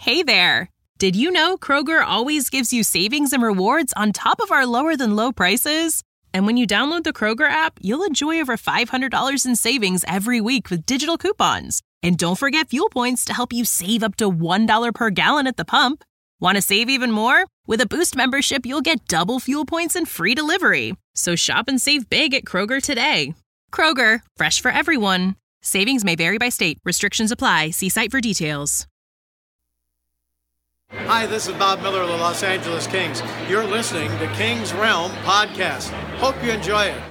Hey there! Did you know Kroger always gives you savings and rewards on top of our lower-than-low prices? And when you download the Kroger app, you'll enjoy over $500 in savings every week with digital coupons. And don't forget fuel points to help you save up to $1 per gallon at the pump. Want to save even more? With a Boost membership, you'll get double fuel points and free delivery. So shop and save big at Kroger today. Kroger, fresh for everyone. Savings may vary by state. Restrictions apply. See site for details. Hi, this is Bob Miller of the Los Angeles Kings. You're listening to Kings Realm Podcast. Hope you enjoy it.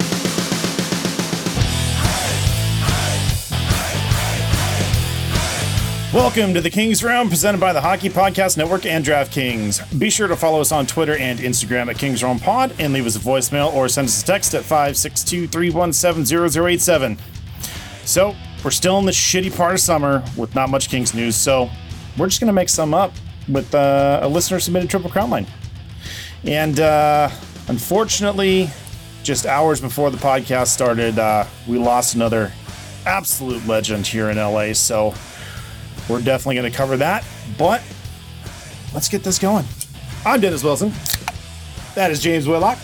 Welcome to the Kings Realm, presented by the Hockey Podcast Network and DraftKings. Be sure to follow us on Twitter and Instagram at Kings Realm Pod and leave us a voicemail or send us a text at 562-317-0087. So, we're still in the shitty part of summer with not much Kings news, so we're just going to make some up with a listener-submitted Triple Crown line. And unfortunately, just hours before the podcast started, we lost another absolute legend here in LA, so we're definitely going to cover that. But let's get this going. I'm Dennis Wilson. That is James Whitlock.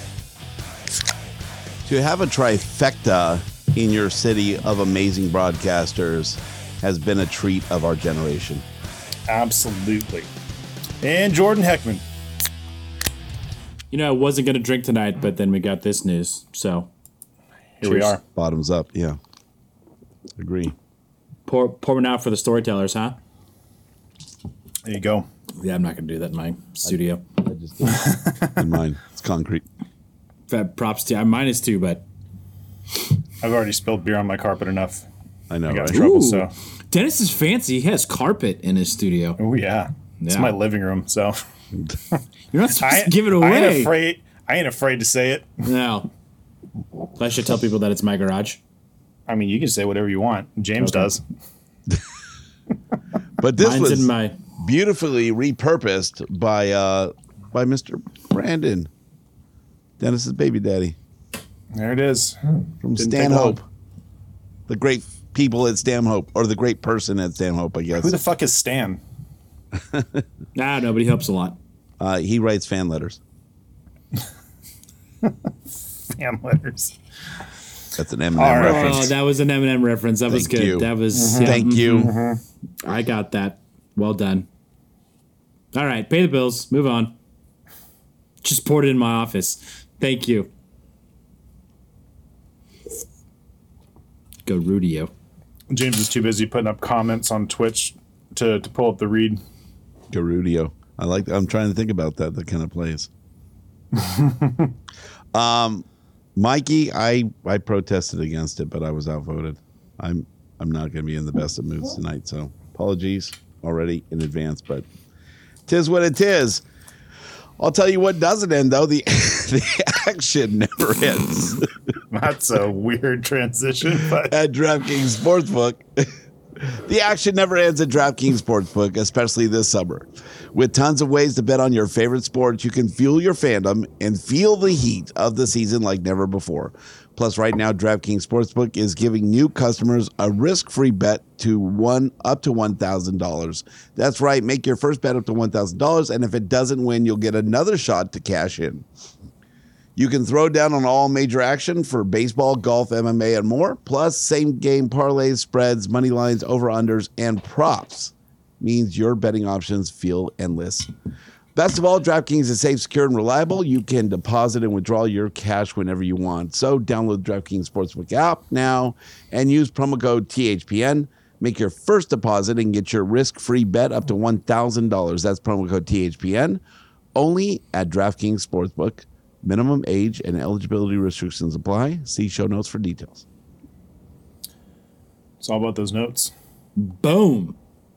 To have a trifecta in your city of amazing broadcasters has been a treat of our generation. Absolutely. And Jordan Heckman. You know, I wasn't going to drink tonight, but then we got this news. So Here we are. Bottoms up, yeah. Agree. Pour one out for the storytellers, huh? There you go. Yeah, I'm not going to do that in my studio. I just did. In mine. It's concrete. Props to you. Mine is too, but I've already spilled beer on my carpet enough. I know, I got right? in trouble, Ooh. so. Dennis is fancy. He has carpet in his studio. Oh, yeah. It's Yeah. my living room, so. You're not supposed to give it away. I ain't afraid to say it. No. I should tell people that it's my garage. I mean, you can say whatever you want. James does. But this Mine's was in my... beautifully repurposed by Mr. Brandon, Dennis's baby daddy. There it is. From Didn't take Stanhope. long. The great people at Stanhope, or the great person at Stanhope, I guess. Who the fuck is Stan? Nobody helps a lot. He writes fan letters. Fan letters. That's an Eminem All right. reference. Oh, that was an Eminem reference. That was Thank good. you. That was... Mm-hmm. Yeah, Thank you. I got that. Well done. All right, pay the bills. Move on. Just poured it in my office. Thank you. Go Rudio. James is too busy putting up comments on Twitch to pull up the read. Garudio. I like that. I'm trying to think about that kind of plays. Mikey, I protested against it, but I was outvoted. I'm not going to be in the best of moods tonight, so apologies already in advance, but tis what it is. I'll tell you what doesn't end, though. The action never ends. That's a weird transition, but At DraftKings Sportsbook. The action never ends at DraftKings Sportsbook, especially this summer. With tons of ways to bet on your favorite sports, you can fuel your fandom and feel the heat of the season like never before. Plus, right now, DraftKings Sportsbook is giving new customers a risk-free bet up to $1,000. That's right, make your first bet up to $1,000, and if it doesn't win, you'll get another shot to cash in. You can throw down on all major action for baseball, golf, MMA, and more. Plus, same-game parlays, spreads, money lines, over-unders, and props means your betting options feel endless. Best of all, DraftKings is safe, secure, and reliable. You can deposit and withdraw your cash whenever you want. So download the DraftKings Sportsbook app now and use promo code THPN. Make your first deposit and get your risk-free bet up to $1,000. That's promo code THPN. Only at DraftKings Sportsbook. Minimum age and eligibility restrictions apply. See show notes for details. it's all about those notes. Boom.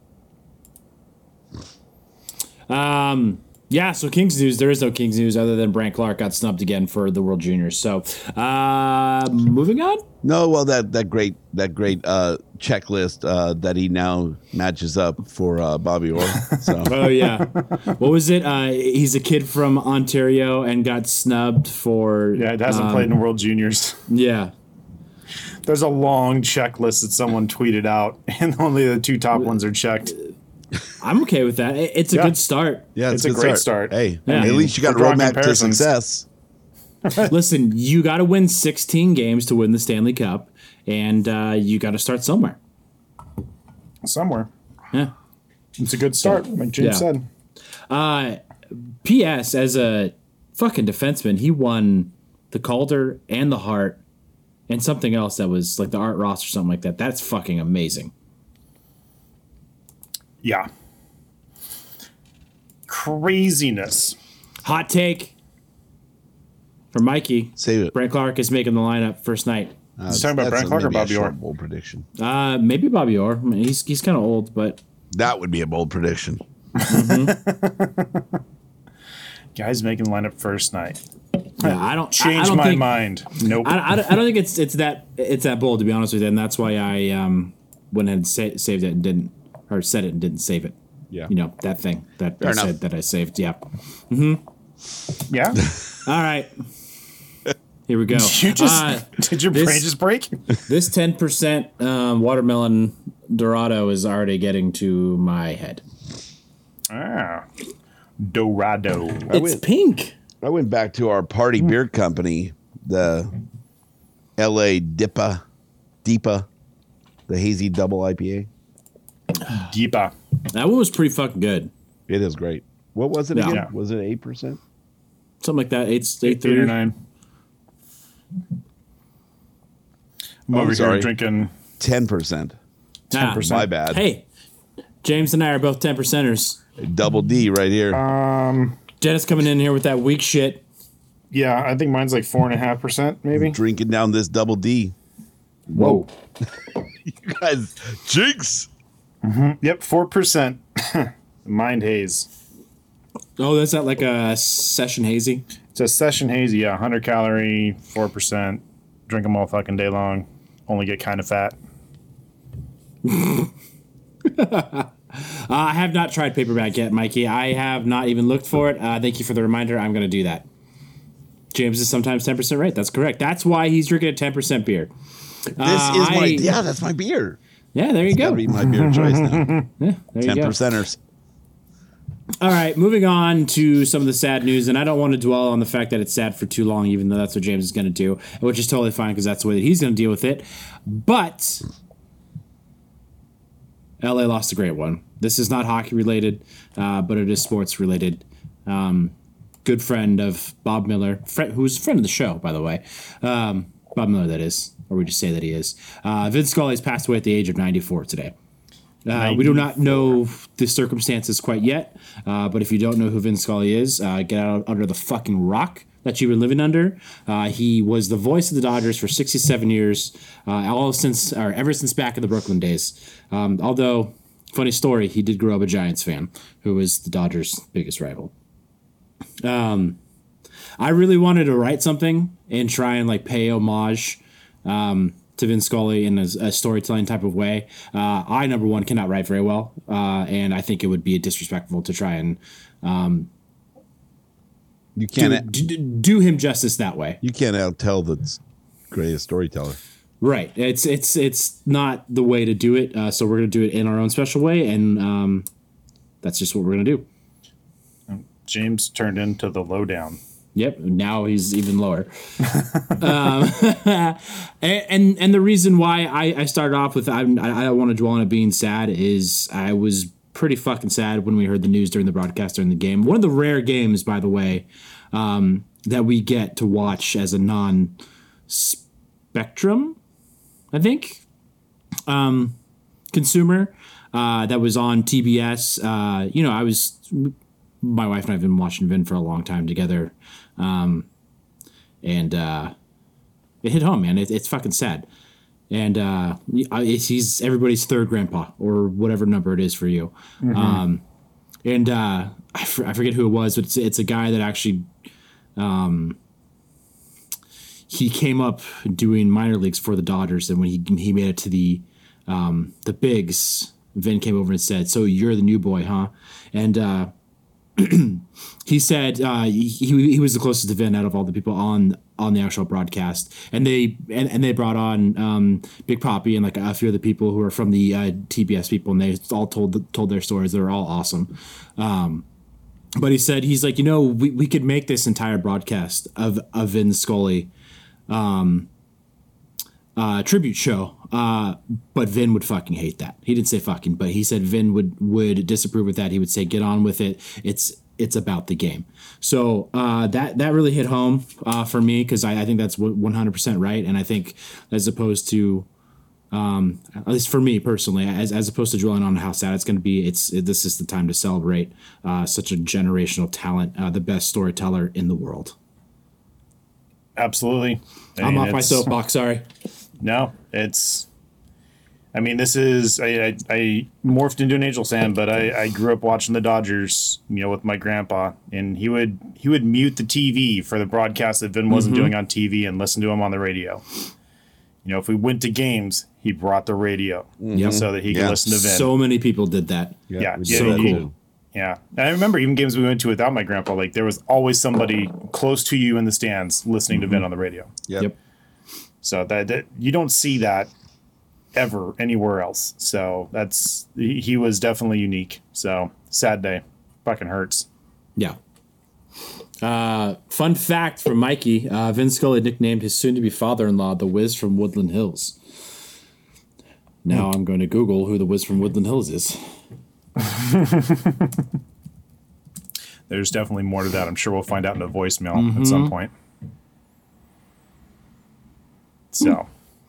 Yeah, so Kings news. There is no Kings news other than Brant Clark got snubbed again for the World Juniors. So, moving on. No, well, that great checklist that he now matches up for Bobby Orr. So. Oh yeah, what was it? He's a kid from Ontario and got snubbed for. Yeah, it hasn't played in World Juniors. Yeah, There's a long checklist that someone tweeted out, and only the two top ones are checked. I'm okay with that. It's a good start. Yeah, It's a great start. Hey, Yeah. at least you got a We're drawing roadmap to comparisons. success. Listen, you got to win 16 games to win the Stanley Cup, and you got to start somewhere. Somewhere. Yeah. It's a good start, like James said. P.S. As a fucking defenseman, he won the Calder and the Hart and something else that was like the Art Ross or something like that. That's fucking amazing. Yeah. Craziness. Hot take for Mikey. Save it. Brent Clark is making the lineup first night. He's talking about Brent Clark or Bobby Orr? Bold prediction. Maybe Bobby Orr. I mean, he's kind of old, but That would be a bold prediction. Guys making the lineup first night. yeah, I don't Change I don't my think, mind. Nope. I don't think it's that bold, to be honest with you, and that's why I went ahead and saved it and didn't, or said it and didn't save it. Yeah. You know, that thing that Fair I enough. said that I saved. Yeah. Yeah. All right. Here we go. You just did your brain just break? This 10% watermelon Dorado is already getting to my head. Ah. Dorado. It's pink. I went back to our party beer company, the LA Deepa, the hazy double IPA. Deepa. That one was pretty fucking good. It is great. What was it Yeah. again? Yeah. Was it 8%? Something like that. 8 8 or 9. I'm over sorry. here drinking 10%. 10%. My bad. Hey, James and I are both 10%ers. Double D right here. Dennis coming in here with that weak shit. Yeah, I think mine's like 4.5%, maybe. Drinking down this double D. Whoa. You guys, jinx. Yep, 4%. Mind haze. Oh, that's not like a session hazy. It's a session hazy, yeah, 100 calorie, 4%. Drink them all fucking day long. Only get kind of fat. I have not tried paperback yet, Mikey. I have not even looked for it. Thank you for the reminder. I'm going to do that. James is sometimes 10% right. That's correct. That's why he's drinking a 10% beer. That's my beer. Yeah, there you go. Gotta be my beer of choice now. Yeah, there you 10 go. percenters. All right, moving on to some of the sad news, and I don't want to dwell on the fact that it's sad for too long, even though that's what James is going to do, which is totally fine because that's the way that he's going to deal with it. But LA lost a great one. This is not hockey related, but it is sports related. Good friend of Bob Miller, who's a friend of the show, by the way. Bob Miller, that is, or we just say that he is. Vince Scully has passed away at the age of 94 today. We do not know the circumstances quite yet, but if you don't know who Vince Scully is, get out under the fucking rock that you've been living under. He was the voice of the Dodgers for 67 years, ever since back in the Brooklyn days. Although, funny story, he did grow up a Giants fan, who was the Dodgers' biggest rival. I really wanted to write something and try and like pay homage to Vince Scully in a storytelling type of way. I, number one, cannot write very well, and I think it would be disrespectful to try and You can't do him justice that way. you can't outtell the greatest storyteller. Right. It's not the way to do it, so we're going to do it in our own special way, and that's just what we're going to do. James turned into the lowdown. Yep. Now he's even lower. And the reason why I started off with I don't want to dwell on it being sad is I was pretty fucking sad when we heard the news during the broadcast during the game. One of the rare games, by the way, that we get to watch as a non-Spectrum, I think, consumer that was on TBS. My wife and I have been watching Vin for a long time together. And it hit home, man. It's fucking sad. And he's everybody's third grandpa or whatever number it is for you. Mm-hmm. I forget who it was, but it's a guy that actually he came up doing minor leagues for the Dodgers. And when he made it to the bigs, Vin came over and said, "So you're the new boy, huh?" And he said he was the closest to Vin out of all the people on on the actual broadcast, and they brought on Big Papi and like a few of the people who are from the TBS people, and they all told their stories. They're all awesome. But he's like, we could make this entire broadcast of Vin Scully tribute show, but Vin would fucking hate that. He didn't say fucking, but he said Vin would disapprove with that. He would say, get on with it. It's about the game. So that really hit home for me, because I think that's 100% right. And I think as opposed to, at least for me personally, as opposed to dwelling on how sad it's going to be, this is the time to celebrate such a generational talent, the best storyteller in the world. Absolutely. I'm off my soapbox. Sorry. No, this is, I morphed into an Angels fan, but I grew up watching the Dodgers, with my grandpa, and he would mute the TV for the broadcast that Vin wasn't doing on TV and listen to him on the radio. If we went to games, he brought the radio so that he could listen to Vin. So many people did that. Yeah. So cool. Yeah. And I remember even games we went to without my grandpa, like there was always somebody close to you in the stands listening to Vin on the radio. Yep. So that you don't see that ever anywhere else. So he was definitely unique. So sad day. Fucking hurts. Yeah. Fun fact from Mikey, Vin Scully nicknamed his soon-to-be father-in-law the Wiz from Woodland Hills. Now I'm going to Google who the Wiz from Woodland Hills is. There's definitely more to that. I'm sure we'll find out in a voicemail at some point. So.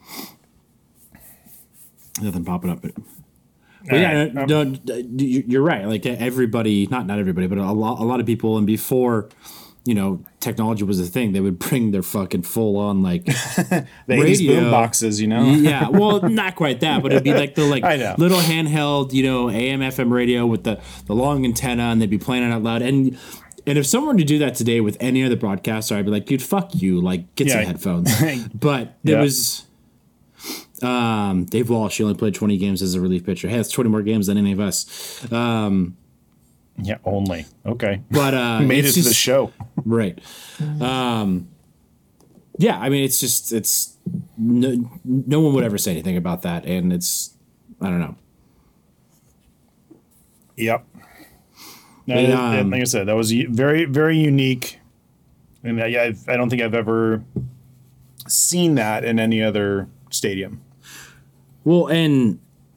Nothing popping up. But yeah, you're right. Like everybody, not everybody, but a lot of people, and before, technology was a thing, they would bring their fucking full on like radio boom boxes, Yeah, well, not quite that, but it'd be like the little handheld, AM FM radio with the long antenna, and they'd be playing it out loud. And if someone were to do that today with any other broadcaster, I'd be like, dude, fuck you, like get some headphones. But there was Dave Walsh. He only played 20 games as a relief pitcher. Hey, that's 20 more games than any of us. Yeah, only. Okay. But made it to the show. Right. Yeah, it's no one would ever say anything about that, and I don't know. Yep. Like I said, that was very, very unique. And I don't think I've ever seen that in any other stadium. Well, and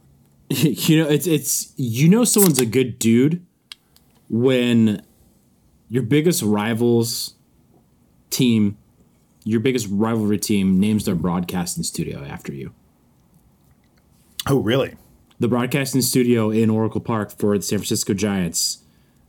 it's someone's a good dude when your biggest rivalry team names their broadcasting studio after you. Oh, really? The broadcasting studio in Oracle Park for the San Francisco Giants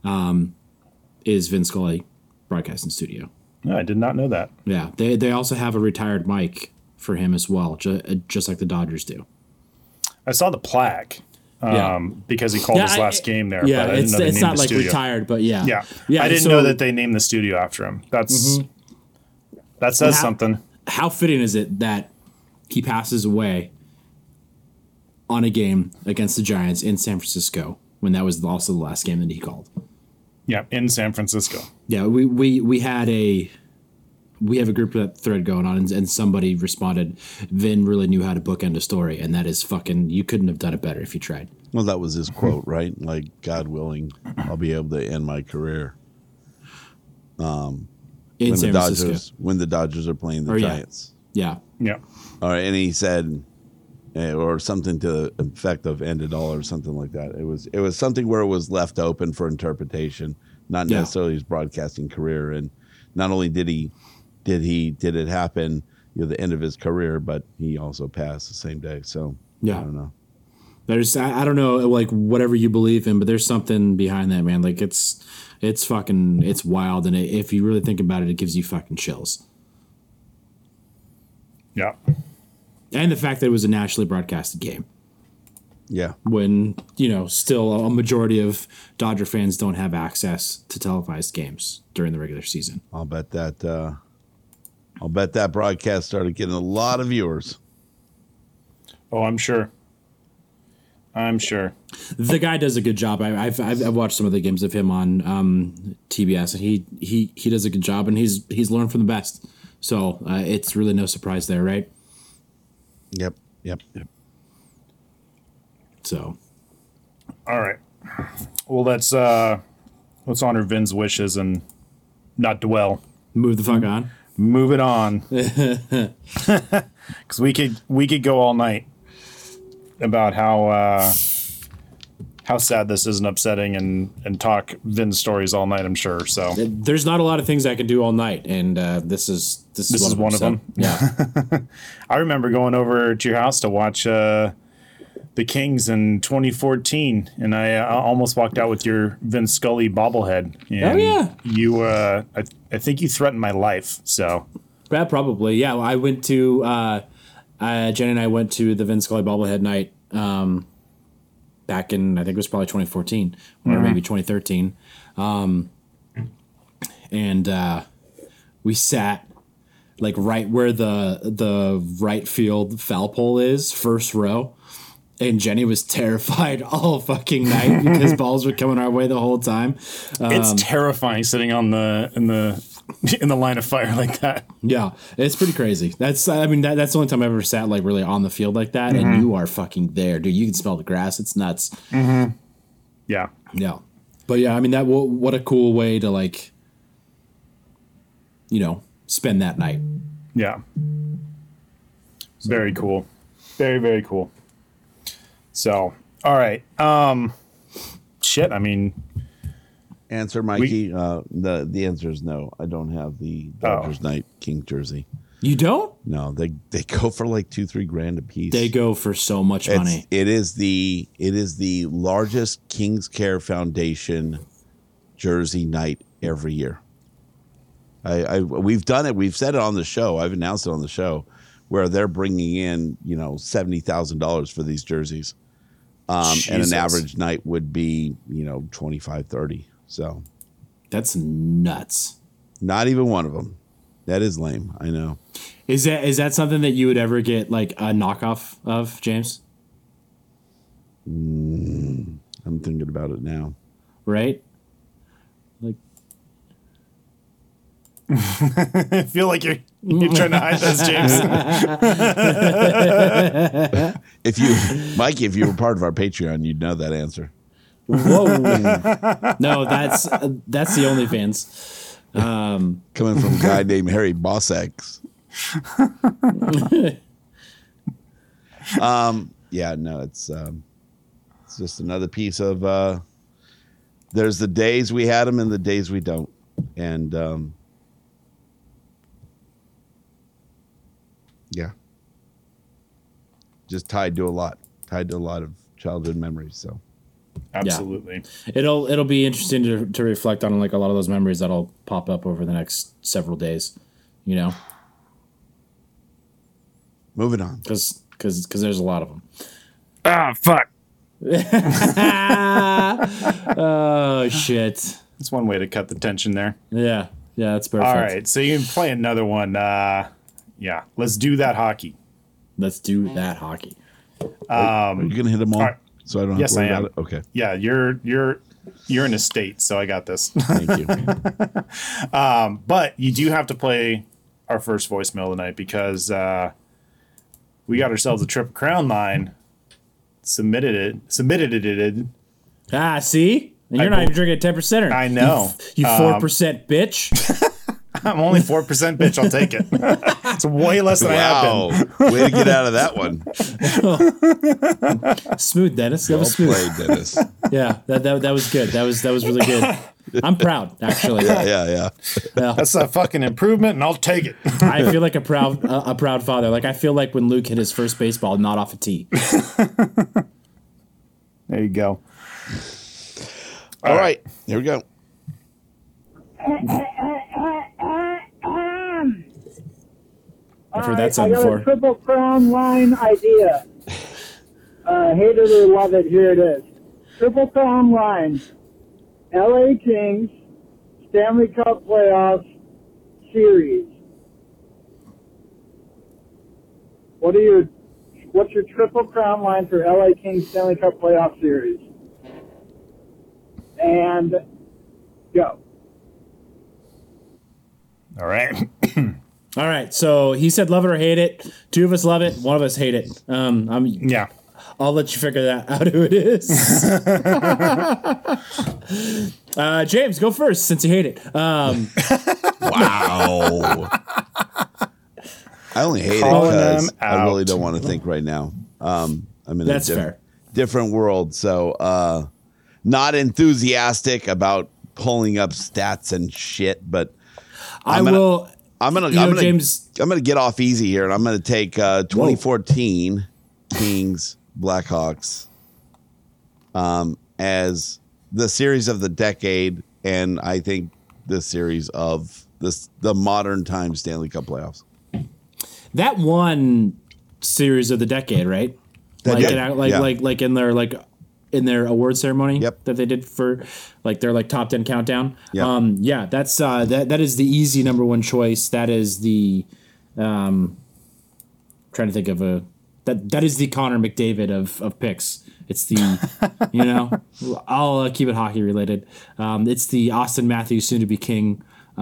is Vin Scully Broadcasting Studio. No, I did not know that. Yeah, they also have a retired mic for him as well, just like the Dodgers do. I saw the plaque because he called his last game there. Yeah, but I didn't know they it's named not the like studio. retired, but yeah. I didn't know that they named the studio after him. That says something. How fitting is it that he passes away on a game against the Giants in San Francisco when that was also the last game that he called? Yeah, in San Francisco. Yeah, we have a group thread going on, and somebody responded, Vin really knew how to bookend a story, and that is fucking, you couldn't have done it better if you tried. Well, that was his quote, right? Like, God willing, I'll be able to end my career. In San Francisco. When the Dodgers are playing the Giants. Yeah. All right, and he said, or something to the effect of end it all or something like that. It was something where it was left open for interpretation, not necessarily his broadcasting career. And not only did it happen, the end of his career, but he also passed the same day. So I don't know. I don't know, like whatever you believe in, but there's something behind that, man. Like it's wild, and if you really think about it, it gives you fucking chills. Yeah. And the fact that it was a nationally broadcasted game. Yeah. When, still a majority of Dodger fans don't have access to televised games during the regular season. I'll bet that broadcast started getting a lot of viewers. Oh, I'm sure. The guy does a good job. I've watched some of the games of him on TBS, and he does a good job, and he's learned from the best. So it's really no surprise there, right? Yep. So, All right. Well, let's honor Vin's wishes and not dwell. move the fuck on. Move it on. Because we could go all night about how sad this is and upsetting and talk Vin's stories all night, I'm sure. So There's not a lot of things I can do all night, and this is one of them. Yeah. I remember going over to your house to watch the Kings in 2014, and I almost walked out with your Vince Scully bobblehead. And yeah. You, I think you threatened my life. So Probably. Yeah. I went to Jen and I went to the Vince Scully bobblehead night back in, I think it was probably 2014 or maybe 2013. And we sat like right where the right field foul pole is, first row. And Jenny was terrified all fucking night because balls were coming our way the whole time. it's terrifying sitting in the line of fire like that. Yeah, it's pretty crazy. That's the only time I've ever sat like really on the field like that, and you are fucking there, dude. You can smell the grass. It's nuts. Yeah. Yeah, but yeah, I mean what a cool way to like, spend that night. Yeah. Very cool. Very, very cool. So, all right. Shit, I mean... Answer, Mikey. The answer is no. I don't have the Dodgers Night King jersey. You don't? No, they go for like $2-3 a piece. They go for so much money. It is the largest Kings Care Foundation jersey night every year. We've done it. We've said it on the show. I've announced it on the show where they're bringing in $70,000 for these jerseys. And an average night would be, 25, 30. So That's nuts. Not even one of them. That is lame. I know. Is that something that you would ever get like a knockoff of, James? I'm thinking about it now. Right? Like, I feel like you're trying to hide this, James. Mikey, if you were part of our Patreon, you'd know that answer. whoa! No, that's the OnlyFans. Coming from a guy named Harry Bossex. Yeah, no, it's just another piece of. There's the days we had them and the days we don't, and yeah, just tied to a lot of childhood memories. So. Absolutely. Yeah. It'll be interesting to reflect on like a lot of those memories that'll pop up over the next several days, Moving on. because there's a lot of them. Ah, fuck. Oh shit. That's one way to cut the tension there. Yeah, that's perfect. All right, so you can play another one. Yeah, let's do that hockey. Let's do that hockey. Are you gonna hit them all? Right. So I don't have Yes, to worry I am. about it? Okay. Yeah, you're in a state, so I got this. Thank you. But you do have to play our first voicemail tonight because we got ourselves a Triple Crown line. Submitted it. Ah, see? And you're not even drinking a 10%er. I know. You 4% bitch. I'm only 4% bitch. I'll take it. It's way less than I have been. Way to get out of that one. Smooth, Dennis. That Well was smooth. played, Dennis. Yeah, that was good. That was really good. I'm proud, actually. Yeah. That's a fucking improvement, and I'll take it. I feel like a proud father. Like I feel like when Luke hit his first baseball, not off a tee. There you go. All right. Here we go. I've heard that sound I got before. a Triple Crown line idea. Hate it or love it, here it is. Triple Crown line. LA Kings, Stanley Cup playoffs, series. What's your Triple Crown line for LA Kings Stanley Cup playoff series? And go. All right. All right, so he said love it or hate it. 2 of us love it. 1 of us hate it. Yeah. I'll let you figure that out who it is. James, go first since you hate it. Wow. I only hate it Calling because them I really out. don't want to think right now. I'm in That's a fair. different world, so not enthusiastic about pulling up stats and shit. But I'm gonna James. get off easy here, and I'm gonna take 2014 Kings Blackhawks as the series of the decade, and I think the series of the modern time Stanley Cup playoffs. That one series of the decade, right? That did, yeah. Like in their award ceremony. Yep. That they did for like their like top 10 countdown. Yep. That's that is the easy number one choice. That is the trying to think of that is the Connor McDavid of picks. It's the I'll keep it hockey related. It's the Austin Matthews soon to be king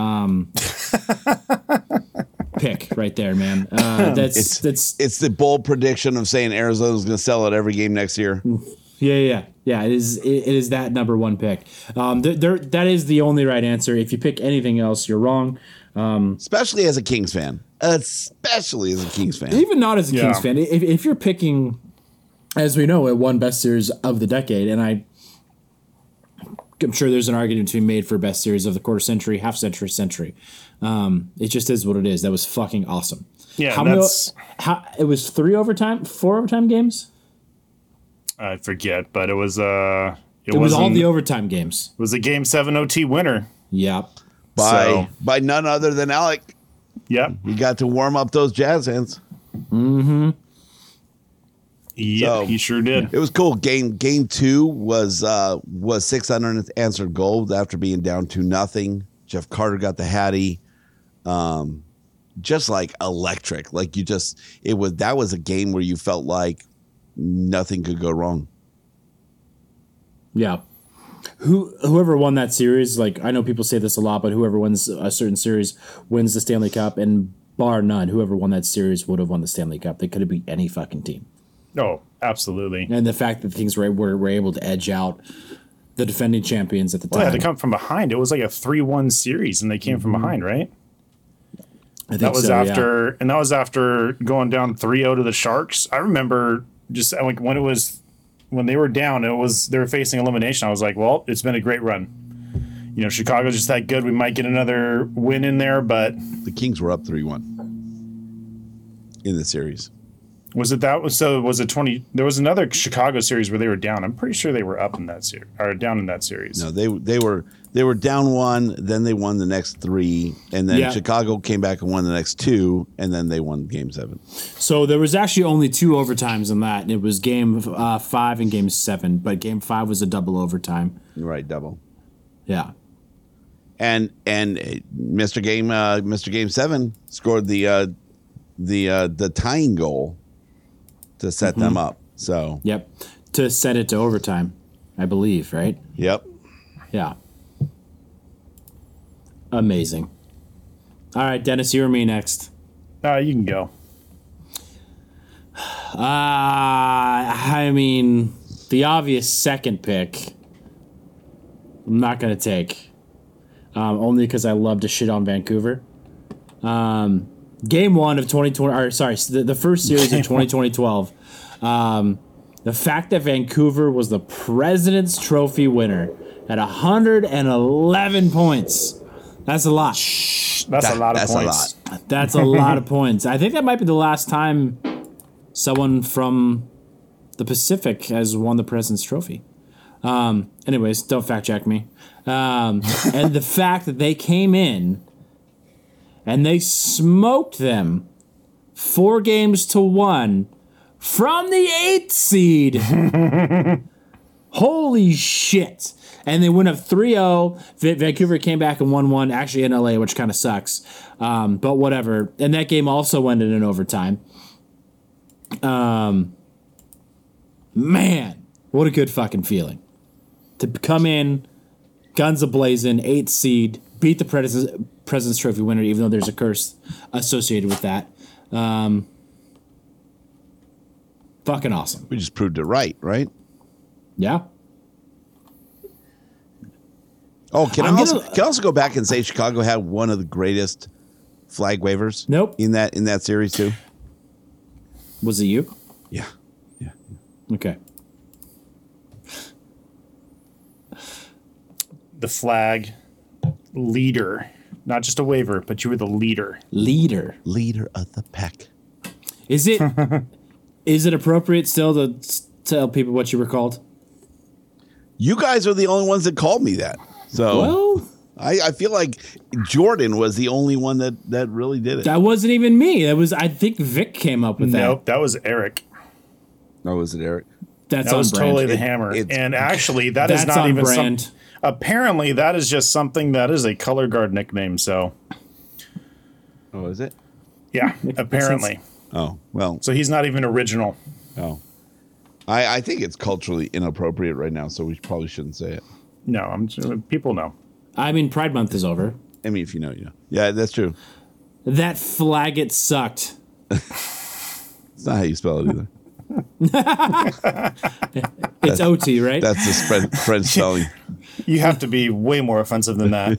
pick right there, man. It's the bold prediction of saying Arizona's going to sell out every game next year. Yeah. It is that number one pick. That is the only right answer. If you pick anything else, you're wrong. Especially as a Kings fan. Even not as a Kings fan. If you're picking, as we know, it won best series of the decade, and I'm sure there's an argument to be made for best series of the quarter century, half century, century. It just is what it is. That was fucking awesome. Yeah, it was 4 overtime games? I forget, but it was it was all the overtime games. It was a Game 7 OT winner. Yep. By none other than Alec. Yep. He got to warm up those Jazz hands. Mm-hmm. Yep, so, he sure did. It was cool. Game 2 was 6 unanswered goals after being down 2-0. Jeff Carter got the Hattie. Just like electric. Like that was a game where you felt like nothing could go wrong. Yeah. Whoever won that series, like I know people say this a lot, but whoever wins a certain series wins the Stanley Cup, and bar none, whoever won that series would have won the Stanley Cup. They could have beat any fucking team. Oh, absolutely. And the fact that things were able to edge out the defending champions at the time. Well, they had to come from behind. It was like a 3-1 series, and they came from behind, right? I think that was after, and that was after going down 3-0 to the Sharks. I remember just like when they were down, they were facing elimination. I was like, well, it's been a great run. Chicago's just that good. We might get another win in there, but the Kings were up 3-1 in the series. Was it that? So was it 20? There was another Chicago series where they were down. I'm pretty sure they were up in that series or down in that series. No, they were down 1, then they won the next 3, and then Chicago came back and won the next 2, and then they won Game 7. So there was actually only 2 overtimes in that. It was Game 5 and Game 7, but Game 5 was a double overtime. Right, double. Yeah. And Mr. Game 7 scored the tying goal to set them up. So yep, to set it to overtime, I believe, right? Yep. Yeah. Amazing. All right, Dennis, you or me next? You can go. I mean, the obvious second pick, I'm not going to take. Only because I love to shit on Vancouver. Game 1 of 2020, or sorry, the first series of 2012. The fact that Vancouver was the President's Trophy winner at 111 points. That's a lot. That's a lot of points. That's a lot of points. I think that might be the last time someone from the Pacific has won the President's Trophy. Anyways, don't fact check me. And the fact that they came in and they smoked them 4-1 from the 8th seed. Holy shit. And they went up 3-0. Vancouver came back and won 1, actually in LA, which kind of sucks. But whatever. And that game also ended in overtime. Man, what a good fucking feeling. To come in, guns a-blazing, 8th seed, beat the President's Trophy winner, even though there's a curse associated with that. Fucking awesome. We just proved it right? Yeah. Oh, can I also go back and say Chicago had one of the greatest flag wavers? Nope. In that series too. Was it you? Yeah. Okay. The flag leader, not just a waiver, but you were the leader. Leader of the pack. Is it appropriate still to tell people what you were called? You guys are the only ones that called me that. So Well, I feel like Jordan was the only one that really did it. that wasn't even me. I think Vic came up with that. Nope, that was Eric. Oh, was it Eric? That's That on was brand. totally the hammer. And actually, that is That's not on even brand. some. Apparently, that is just something that is a color guard nickname. So, Oh, is it? yeah, apparently. Oh, well. So he's not even original. Oh. I think it's culturally inappropriate right now, so we probably shouldn't say it. No, people know. I mean, Pride Month is over. I mean, if you know, you know. Yeah, that's true. That flag, it sucked. It's not how you spell it either. It's OT, right? That's the French spelling. You have to be way more offensive than that.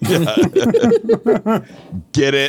Get it?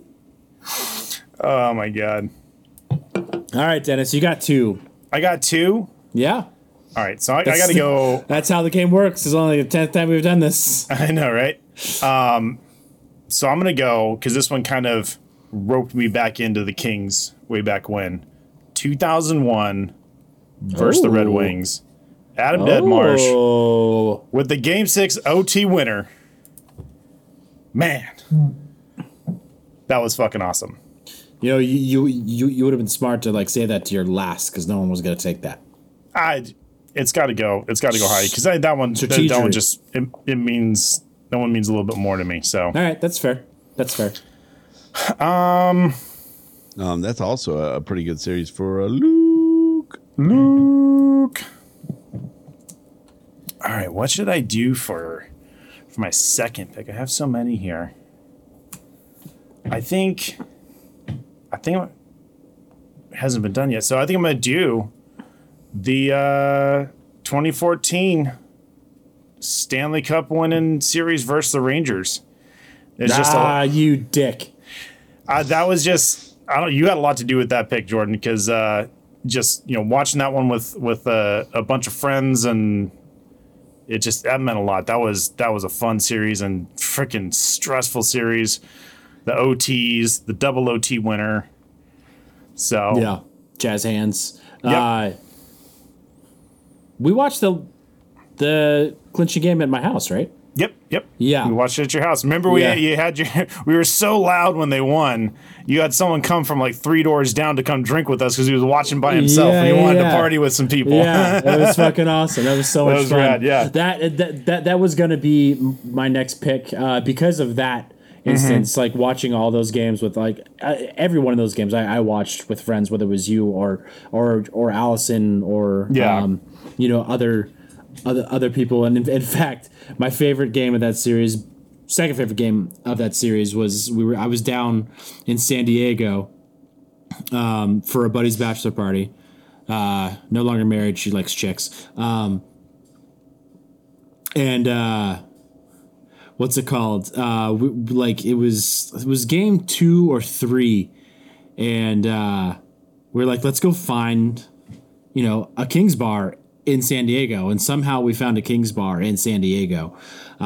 Oh my god. All right, Dennis, you got 2. I got 2. Yeah. All right, so I got to go. That's how the game works. It's only the 10th time we've done this. I know, right? So I'm going to go because this one kind of roped me back into the Kings way back when. 2001 versus the Red Wings. Adam Deadmarsh with the Game 6 OT winner. Man, that was fucking awesome. You know, you would have been smart to like say that to your last because no one was going to take that. It's got to go. It's got to go high because that one just it means that one means a little bit more to me. So all right, that's fair. That's fair. That's also a pretty good series for Luke. All right, what should I do for my second pick? I have so many here. I think it hasn't been done yet. So I think I'm going to do the 2014 Stanley Cup winning series versus the Rangers. It's You dick. that was just you had a lot to do with that pick, Jordan, because just watching that one with a bunch of friends, and that meant a lot. That was a fun series and freaking stressful series. The OTs, the double OT winner. So Yeah, jazz hands. Yep. We watched the clinching game at my house, right? Yep. Yeah. We watched it at your house. Remember we were so loud when they won. You had someone come from like 3 doors down to come drink with us because he was watching by himself and he wanted to party with some people. Yeah, that was fucking awesome. That was so much fun. Rad, yeah. That was going to be my next pick because of that instance. Like watching all those games with every one of those games I watched with friends, whether it was you or Allison or other people. And in fact, my favorite game of that series, second favorite game of that series was I was down in San Diego for a buddy's bachelor party. No longer married. She likes chicks. What's it called? It was game 2 or 3, and we're like, let's go find, a King's bar in San Diego, and somehow we found a King's bar in San Diego.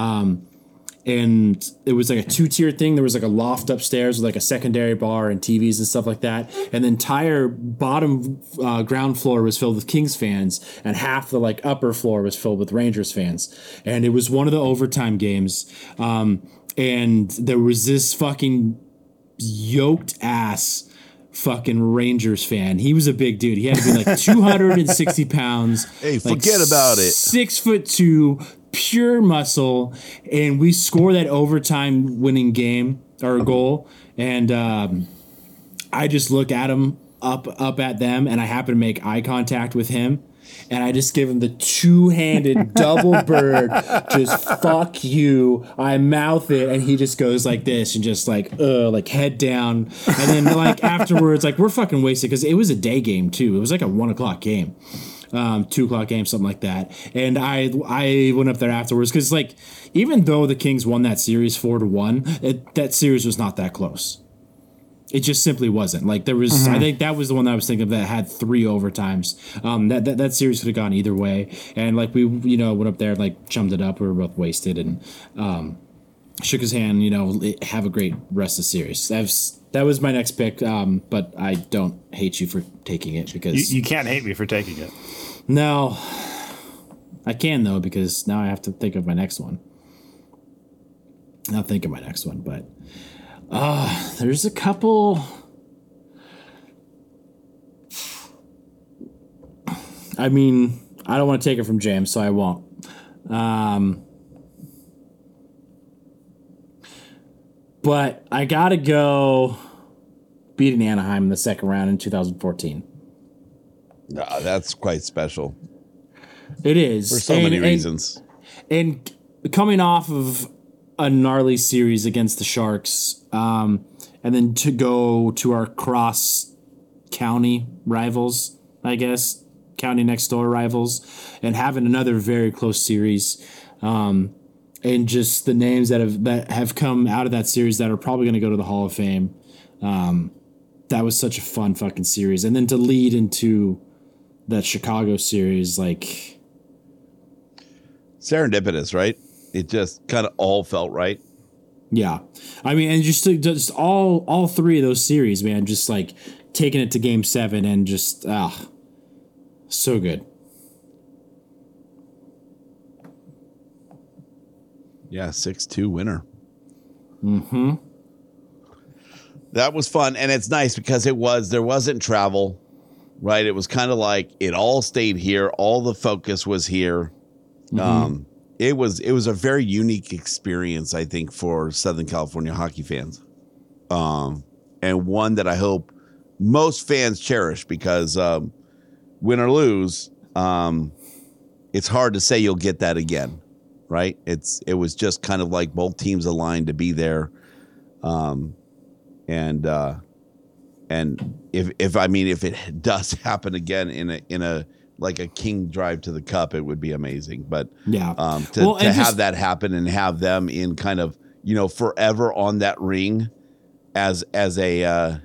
And it was like a 2-tier thing. There was like a loft upstairs with like a secondary bar and TVs and stuff like that. And the entire bottom ground floor was filled with Kings fans, and half the upper floor was filled with Rangers fans. And it was one of the overtime games. And there was this fucking yoked ass fucking Rangers fan. He was a big dude. He had to be like 260 pounds. Hey, forget about it. 6'2", pure muscle, and we score that overtime winning game or goal, and I just look at him up at them, and I happen to make eye contact with him, and I just give him the two-handed double bird, just fuck you. I mouth it, and he just goes like this and just like head down. And then like afterwards, like we're fucking wasted because it was a day game too. It was like a 1 o'clock game, 2 o'clock game, something like that. And I went up there afterwards because like even though the Kings won that series 4-1, that series was not that close. It just simply wasn't. Like there was, I think that was the one that I was thinking of that had 3 overtimes. That series could have gone either way. And like we, went up there and like chummed it up. We were both wasted and shook his hand. Have a great rest of the series. That was my next pick. But I don't hate you for taking it because you can't hate me for taking it. No, I can though because now I have to think of my next one. I'll think of my next one, but. There's a couple. I mean, I don't want to take it from James, so I won't. But I gotta go beating Anaheim in the second round in 2014. That's quite special. It is. For so many reasons. And coming off of a gnarly series against the Sharks, and then to go to our cross county rivals, I guess, county next door rivals, and having another very close series, and just the names that have come out of that series that are probably going to go to the Hall of Fame. That was such a fun fucking series, and then to lead into that Chicago series, like serendipitous, right? It just kind of all felt right. Yeah. I mean, and just all 3 of those series, man, just like taking it to game 7 and just, so good. Yeah, 6-2 winner. Mm-hmm. That was fun. And it's nice because there wasn't travel, right? It was kind of like it all stayed here. All the focus was here. Mm-hmm. It was a very unique experience, I think, for Southern California hockey fans, and one that I hope most fans cherish because win or lose, it's hard to say you'll get that again, right? It was just kind of like both teams aligned to be there, and if it does happen again in a like a King drive to the cup, it would be amazing. But yeah, to have that happen and have them in kind of, forever on that ring as a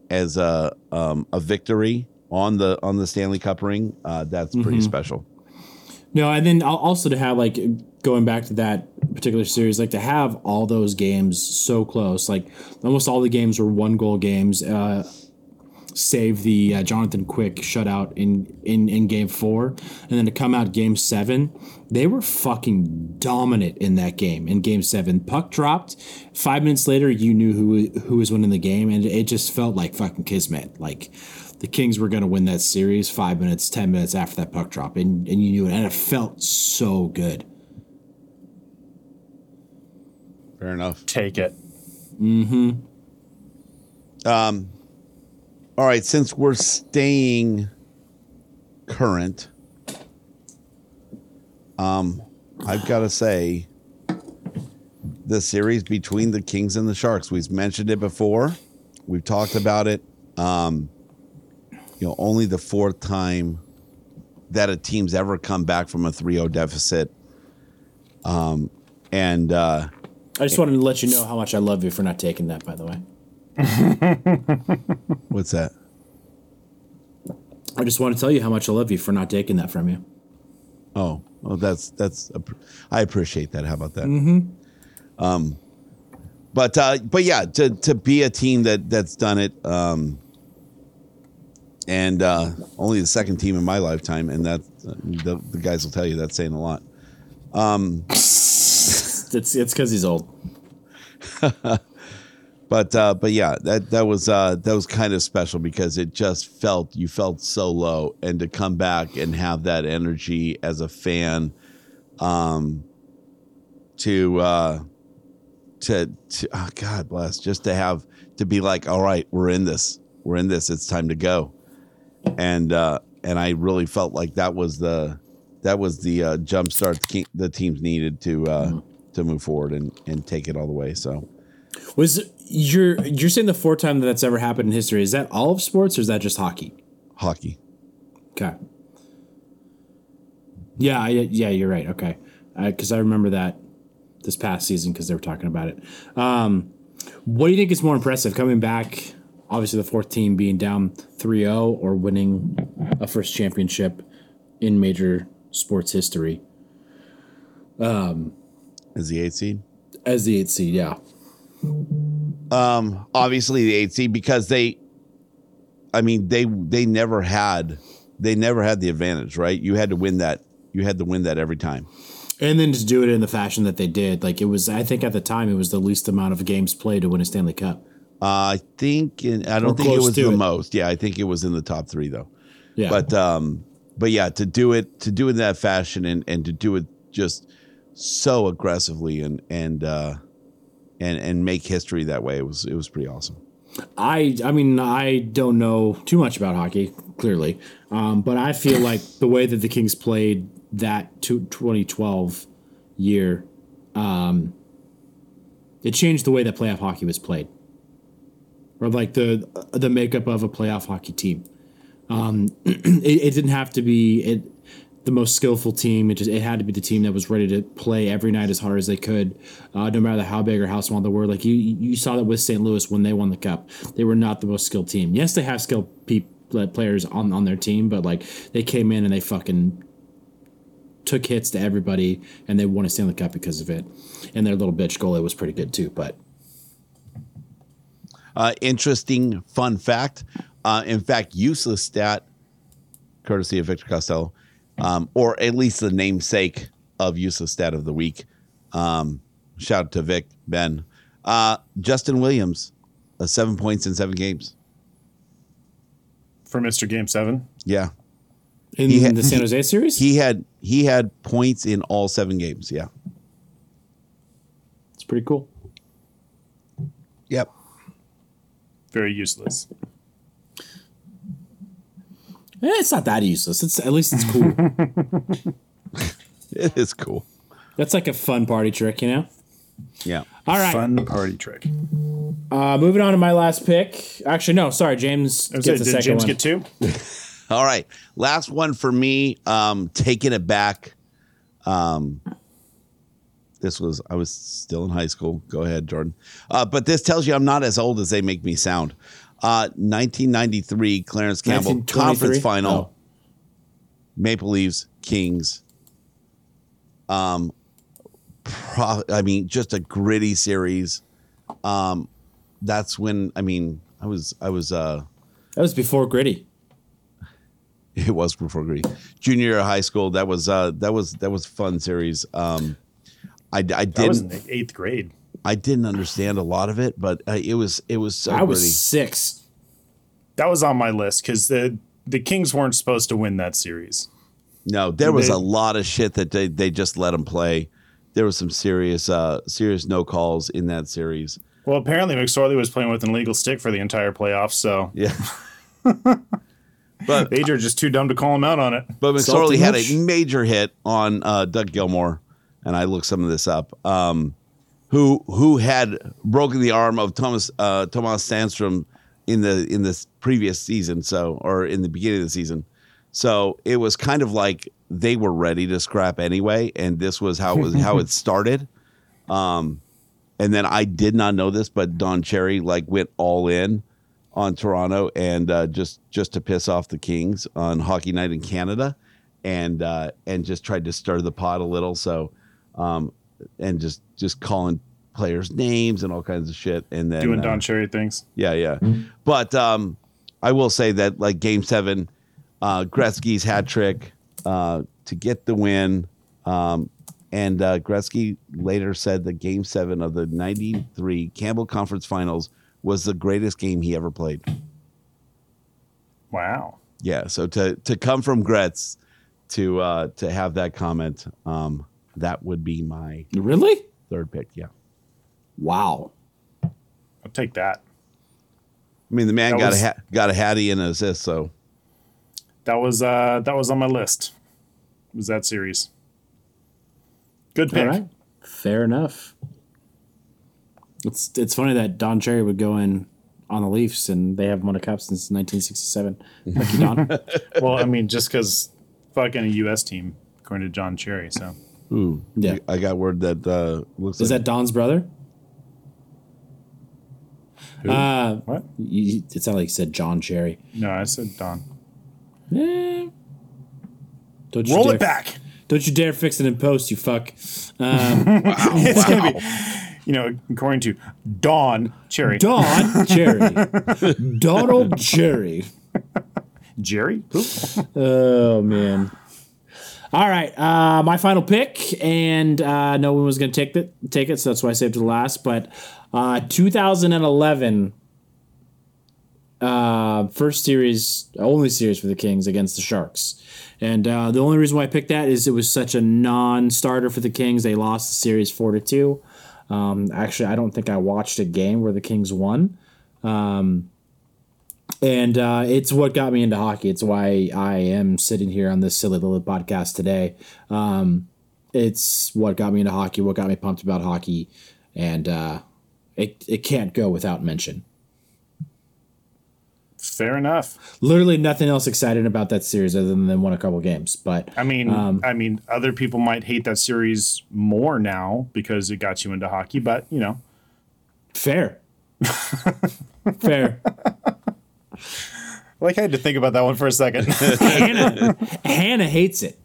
victory on the Stanley Cup ring, that's pretty special. No, and then also to have like going back to that particular series, like to have all those games so close, like almost all the games were 1-goal games. Save the Jonathan Quick shutout in game 4, and then to come out game 7, they were fucking dominant in that game. In game 7, puck dropped. 5 minutes later, you knew who was winning the game, and it just felt like fucking kismet. Like the Kings were going to win that series 5 minutes, 10 minutes after that puck drop, and you knew it, and it felt so good. Fair enough. Take it. Mm-hmm. All right, since we're staying current, I've got to say the series between the Kings and the Sharks, we've mentioned it before. We've talked about it. Only the 4th time that a team's ever come back from a 3-0 deficit. I just wanted to let you know how much I love you for not taking that, by the way. What's that? I just want to tell you how much I love you for not taking that from you. Oh, well, I appreciate that. How about that? Mm-hmm. But yeah, to be a team that's done it, and only the 2nd team in my lifetime, and that the guys will tell you that's saying a lot. It's because he's old. But yeah, that was kind of special because it just you felt so low, and to come back and have that energy as a fan, to oh, God bless, just to be like, all right, we're in this, it's time to go, and I really felt like that was the jump start the teams needed to move forward and take it all the way. So, you're saying the 4th time that's ever happened in history? Is that all of sports, or is that just hockey? Hockey. Okay. Yeah, you're right. Okay, because I remember that this past season because they were talking about it. What do you think is more impressive, coming back? Obviously, the 4th team being down 3-0, or winning a first championship in major sports history. As the 8th seed? As the 8th seed, yeah. Obviously the 8th seed, because they never had the advantage, right? You had to win that. You had to win that every time. And then to do it in the fashion that they did, like it was, I think at the time it was the least amount of games played to win a Stanley Cup. I don't think it was the most. Yeah, I think it was in the top 3 though. Yeah. But yeah, to do it in that fashion and to do it just so aggressively and make history that way, it was pretty awesome. I mean, I don't know too much about hockey, clearly, but I feel like the way that the Kings played that 2012 year, it changed the way that playoff hockey was played, or like the makeup of a playoff hockey team. It didn't have to be the most skillful team. It had to be the team that was ready to play every night as hard as they could, no matter how big or how small they were. Like you saw that with St. Louis when they won the Cup. They were not the most skilled team. Yes, they have skilled players on their team, but like they came in and they fucking took hits to everybody, and they won a Stanley Cup because of it. And their little bitch goalie was pretty good too. But interesting fun fact. In fact, useless stat, courtesy of Victor Costello, or at least the namesake of useless stat of the week. Shout out to Vic, Ben. Justin Williams, 7 points in 7 games. For Mr. Game 7? Yeah. In the San Jose series? He had points in all 7 games, yeah. It's pretty cool. Yep. Very useless. It's not that useless. At least it's cool. It is cool. That's like a fun party trick, you know? Yeah. All right. Fun party trick. Moving on to my last pick. Actually, no, sorry. James gets the second James one. get 2? All right. Last one for me. Taking it back. I was still in high school. Go ahead, Jordan. But this tells you I'm not as old as they make me sound. 1993 Clarence Campbell conference final. Oh. Maple Leafs, Kings. Just a gritty series. That's when I was That was before Gritty. It was before Gritty. Junior year of high school. That was a fun series. I was in the 8th grade. I didn't understand a lot of it, but it was so I was gritty. 6. That was on my list because the Kings weren't supposed to win that series. No, there was a lot of shit that they just let them play. There was some serious no calls in that series. Well, apparently McSorley was playing with an illegal stick for the entire playoffs, so Yeah. But they were just too dumb to call him out on it. But McSorley had a major hit on Doug Gilmour, and I looked some of this up. Who had broken the arm of Thomas Sandstrom in the previous season, or in the beginning of the season. So it was kind of like they were ready to scrap anyway, and this was how it started. And then I did not know this, but Don Cherry went all in on Toronto and just to piss off the Kings on Hockey Night in Canada, and just tried to stir the pot a little. So and just calling players names and all kinds of shit, and then doing Don Cherry things. Yeah. Mm-hmm. But I will say that Game 7, Gretzky's hat trick to get the win, and Gretzky later said that Game 7 of the '93 Campbell Conference Finals was the greatest game he ever played. Wow. Yeah. So to come from Gretz to have that comment, that would be my Really? third pick. Yeah. Wow. I'll take that. I mean, the man got a Hattie and an assist, so that was on my list. Was that series? Good pick. All right, fair enough. It's funny that Don Cherry would go in on the Leafs and they haven't won a cup since 1967. Lucky Don. Well, I mean, just because fucking a U.S. team, according to John Cherry. So Yeah, I got word that looks is like that Don's brother? what? It sounded like you said John Cherry. No, I said Don. Eh. Don't you Roll dare, it back. Don't you dare fix it in post, you fuck. It's gonna be, according to Don Cherry. Don Cherry. Donald Cherry. Jerry? Who? Oh, man. All right. My final pick, and no one was going to take it, so that's why I saved it to the last. But 2011, only series for the Kings against the Sharks. And the only reason why I picked that is it was such a non-starter for the Kings. They lost the series 4-2. Actually, I don't think I watched a game where the Kings won. And it's what got me into hockey. It's why I am sitting here on this silly little podcast today. It's what got me into hockey, what got me pumped about hockey. And it can't go without mention. Fair enough. Literally nothing else exciting about that series other than they won a couple games. But I mean, other people might hate that series more now because it got you into hockey, but fair. Fair. Like I had to think about that one for a second. Hannah hates it.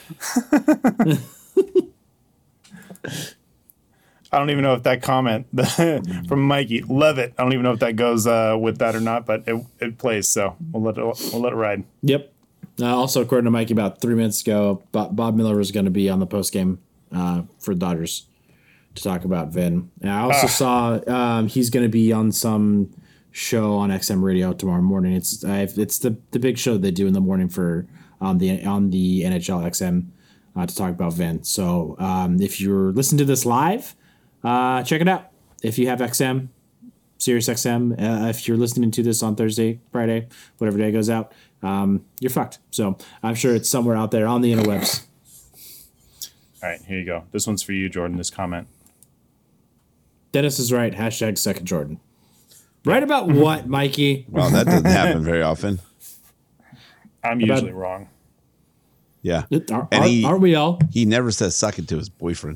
I don't even know if that comment from Mikey, love it. I don't even know if that goes with that or not, but it plays, so we'll let it ride. Yep. Also, according to Mikey, about 3 minutes ago, Bob Miller was going to be on the postgame for the Dodgers to talk about Vin. And I also saw he's going to be on some show on XM Radio tomorrow morning. It's the big show they do in the morning for on the NHL XM to talk about Vin. So if you're listening to this live, check it out. If you have XM, Sirius XM, if you're listening to this on Thursday, Friday, whatever day it goes out, you're fucked. So I'm sure it's somewhere out there on the interwebs. All right, here you go. This one's for you, Jordan, this comment. Dennis is right. # second Jordan. Right about what, Mikey? Well, that doesn't happen very often. I'm usually wrong. Yeah. Aren't we all? He never says suck it to his boyfriend.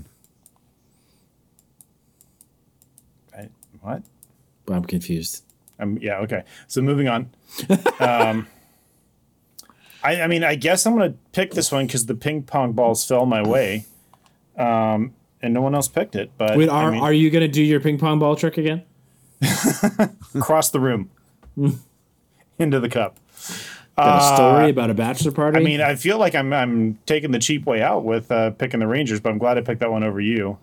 What? I'm confused. Yeah, okay. So moving on. I guess I'm going to pick this one because the ping pong balls fell my way. And no one else picked it. But wait, are you going to do your ping pong ball trick again? Cross the room. Into the cup. Got a story about a bachelor party? I mean, I feel like I'm taking the cheap way out with picking the Rangers, but I'm glad I picked that one over you.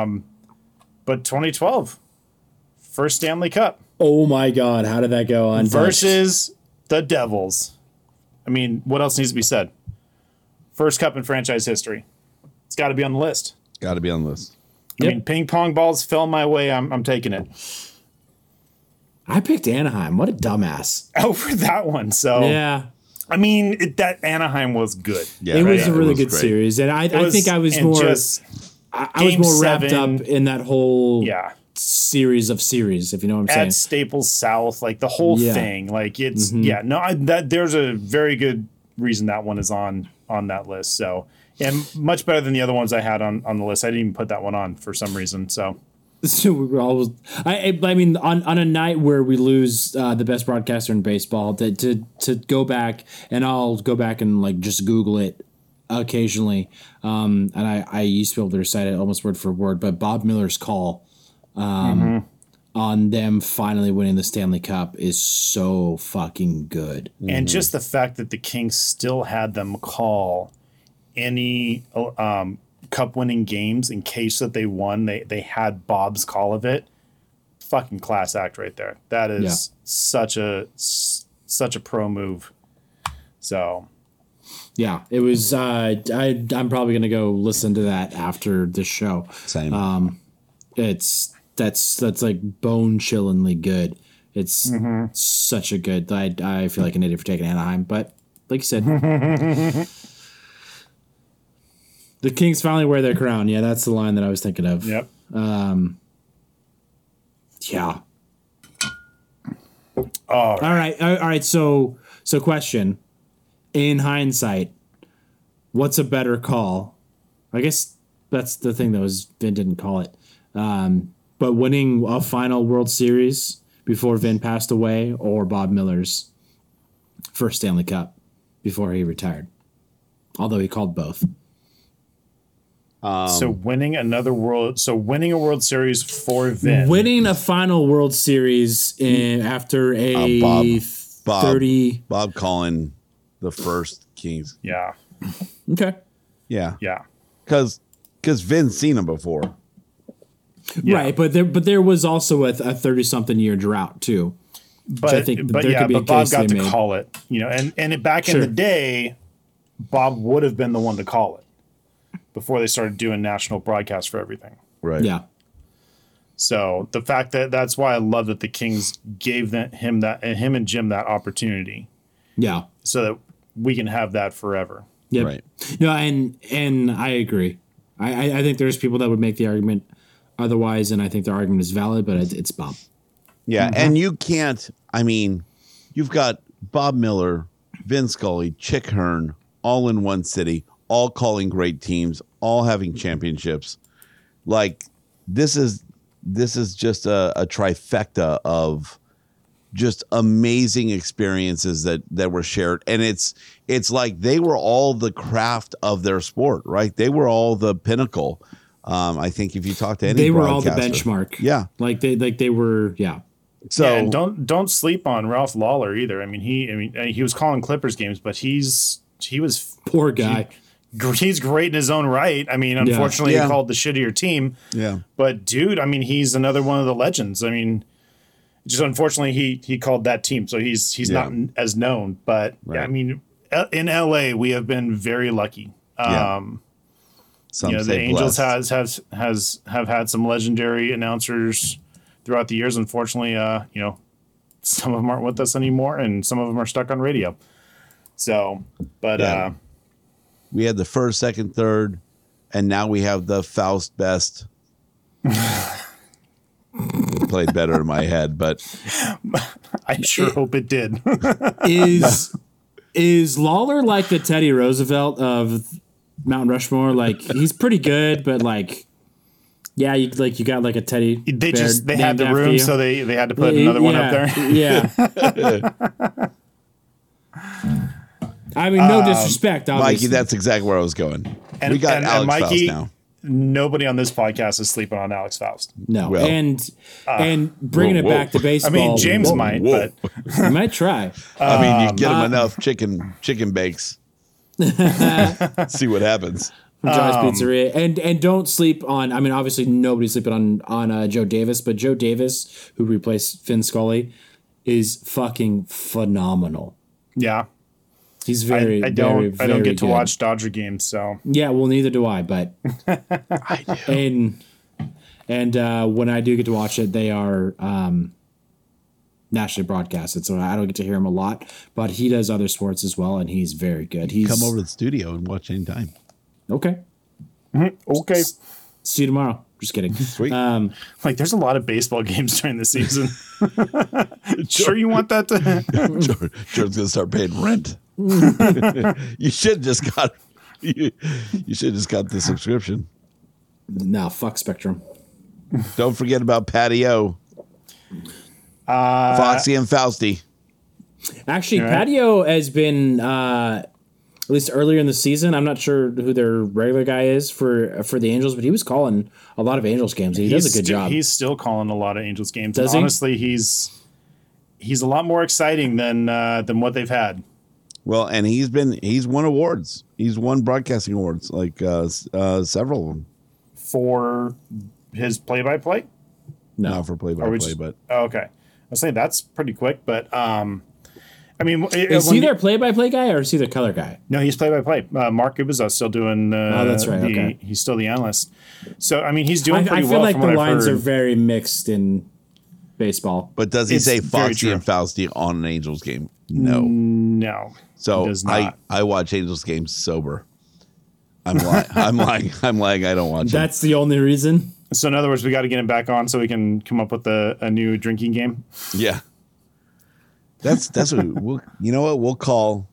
But 2012. First Stanley Cup. Oh my God! How did that go on? Versus the Devils. I mean, what else needs to be said? First cup in franchise history. It's got to be on the list. Got to be on the list. I mean, ping pong balls fell my way. I'm taking it. I picked Anaheim. What a dumbass. Over that one. So yeah. I mean, that Anaheim was good. Yeah, it was a really good great series, and I think I was more. I was more wrapped up in that whole series, if you know what I'm saying. At Staples South, like the whole thing, like it's there's a very good reason that one is on that list. So, and much better than the other ones I had on the list. I didn't even put that one on for some reason. So we were always. I mean, on a night where we lose the best broadcaster in baseball, to go back, and I'll go back and like just Google it occasionally, and I used to be able to recite it almost word for word, but Bob Miller's call on them finally winning the Stanley Cup is so fucking good. And just the fact that the Kings still had them call any cup winning games in case that they won, they had Bob's call of it. Fucking class act right there. That is such a pro move. So yeah, it was. I'm probably gonna go listen to that after this show. Same. That's like bone chillingly good. It's such a good. I feel like an idiot for taking Anaheim, but like you said. The Kings finally wear their crown. Yeah, that's the line that I was thinking of. Yep. Yeah. All All right. So question. In hindsight, what's a better call? I guess that's the thing Vin didn't call it. But winning a final World Series before Vin passed away, or Bob Miller's first Stanley Cup before he retired. Although he called both. So winning a World Series for Vin. Winning a final World Series after a Bob calling the first Kings. Yeah. Okay. Yeah. Yeah. Because Vin's seen him before. Yeah. Right, but there was also a 30-something year drought too. But I think but there yeah, could be a but Bob case got they to made. call it, and back in Sure. the day, Bob would have been the one to call it before they started doing national broadcasts for everything. Right. Yeah. So the fact that's why I love that the Kings gave him and Jim that opportunity, Yeah. so that we can have that forever. Yep. Right. No, and I agree. I think there's people that would make the argument otherwise, and I think their argument is valid, but it's Bob. Yeah. And you can't, you've got Bob Miller, Vin Scully, Chick Hearn, all in one city, all calling great teams, all having championships. Like, this is just a trifecta of just amazing experiences that were shared. And it's like they were all the craft of their sport, right? They were all the pinnacle. I think if you talk to any They were all the broadcaster. benchmark. Yeah. Like they were. Yeah. So Yeah, and don't sleep on Ralph Lawler either. He was calling Clippers games, but he was Poor guy. he's great in his own right. Unfortunately, Yeah. he called the shittier team. yeah. But dude, he's another one of the legends. Just unfortunately, he called that team, so he's Yeah. not as known. But Right. in LA, we have been very lucky. Yeah. Some The say Angels blessed. have had some legendary announcers throughout the years. Unfortunately, some of them aren't with us anymore, and some of them are stuck on radio. So, but Yeah. We had the first, second, third, and now we have the Faust best. It played better in my head, but I sure hope it did. Is Lawler like the Teddy Roosevelt of Mount Rushmore? Like, he's pretty good, but like, yeah, you got like a teddy. They bear had named the after room, you. so they had to put another one up there. Yeah. No disrespect, obviously. Mikey, that's exactly where I was going. And, we got and Alex Mikey, Faust now. nobody on this podcast is sleeping on Alex Faust. No, Well. and bringing it Whoa, back to baseball. James might, whoa. but You might try. You get him enough chicken bakes. See what happens. From John's Pizzeria, and don't sleep on. Obviously nobody's sleeping on Joe Davis, but Joe Davis, who replaced Finn Scully, is fucking phenomenal. yeah, He's very. I don't very get to good. watch Dodger games, so Yeah, well, neither do I. But I do. and when I do get to watch it, they are nationally broadcasted, so I don't get to hear him a lot. But he does other sports as well, and he's very good. He's Come over to the studio and watch anytime. Okay. okay. See you tomorrow. Just kidding. Sweet. Like, there's a lot of baseball games during the season. Sure, you want that to? Jordan's gonna start paying rent. You should just got the subscription. No, fuck Spectrum. Don't forget about Patio. Foxy and Fausty. Actually, All right. Patio has been at least earlier in the season. I'm not sure who their regular guy is for the Angels, but he was calling a lot of Angels games. He does a good job. He's still calling a lot of Angels games. Does And he? honestly, he's a lot more exciting than what they've had. Well, and he's won awards. He's won broadcasting awards, like several of them. For his play-by-play? Not for Or play-by-play, we just- but Oh, okay. I was saying that's pretty quick, but is he their play-by-play guy or is he the color guy? No, he's play-by-play. Mark Gubiza's still doing. that's right, okay. He's still the analyst. So he's doing I pretty feel well. like from the what I've lines heard. are very mixed in baseball. But does he It's say very Foxy true. and Fausti on an Angels game? No. No. So it does not. I watch Angels games sober. I'm lying. I'm lying. I don't watch it. That's the only reason. So in other words, we got to get him back on so we can come up with a new drinking game. Yeah. That's what we'll, you know what we'll call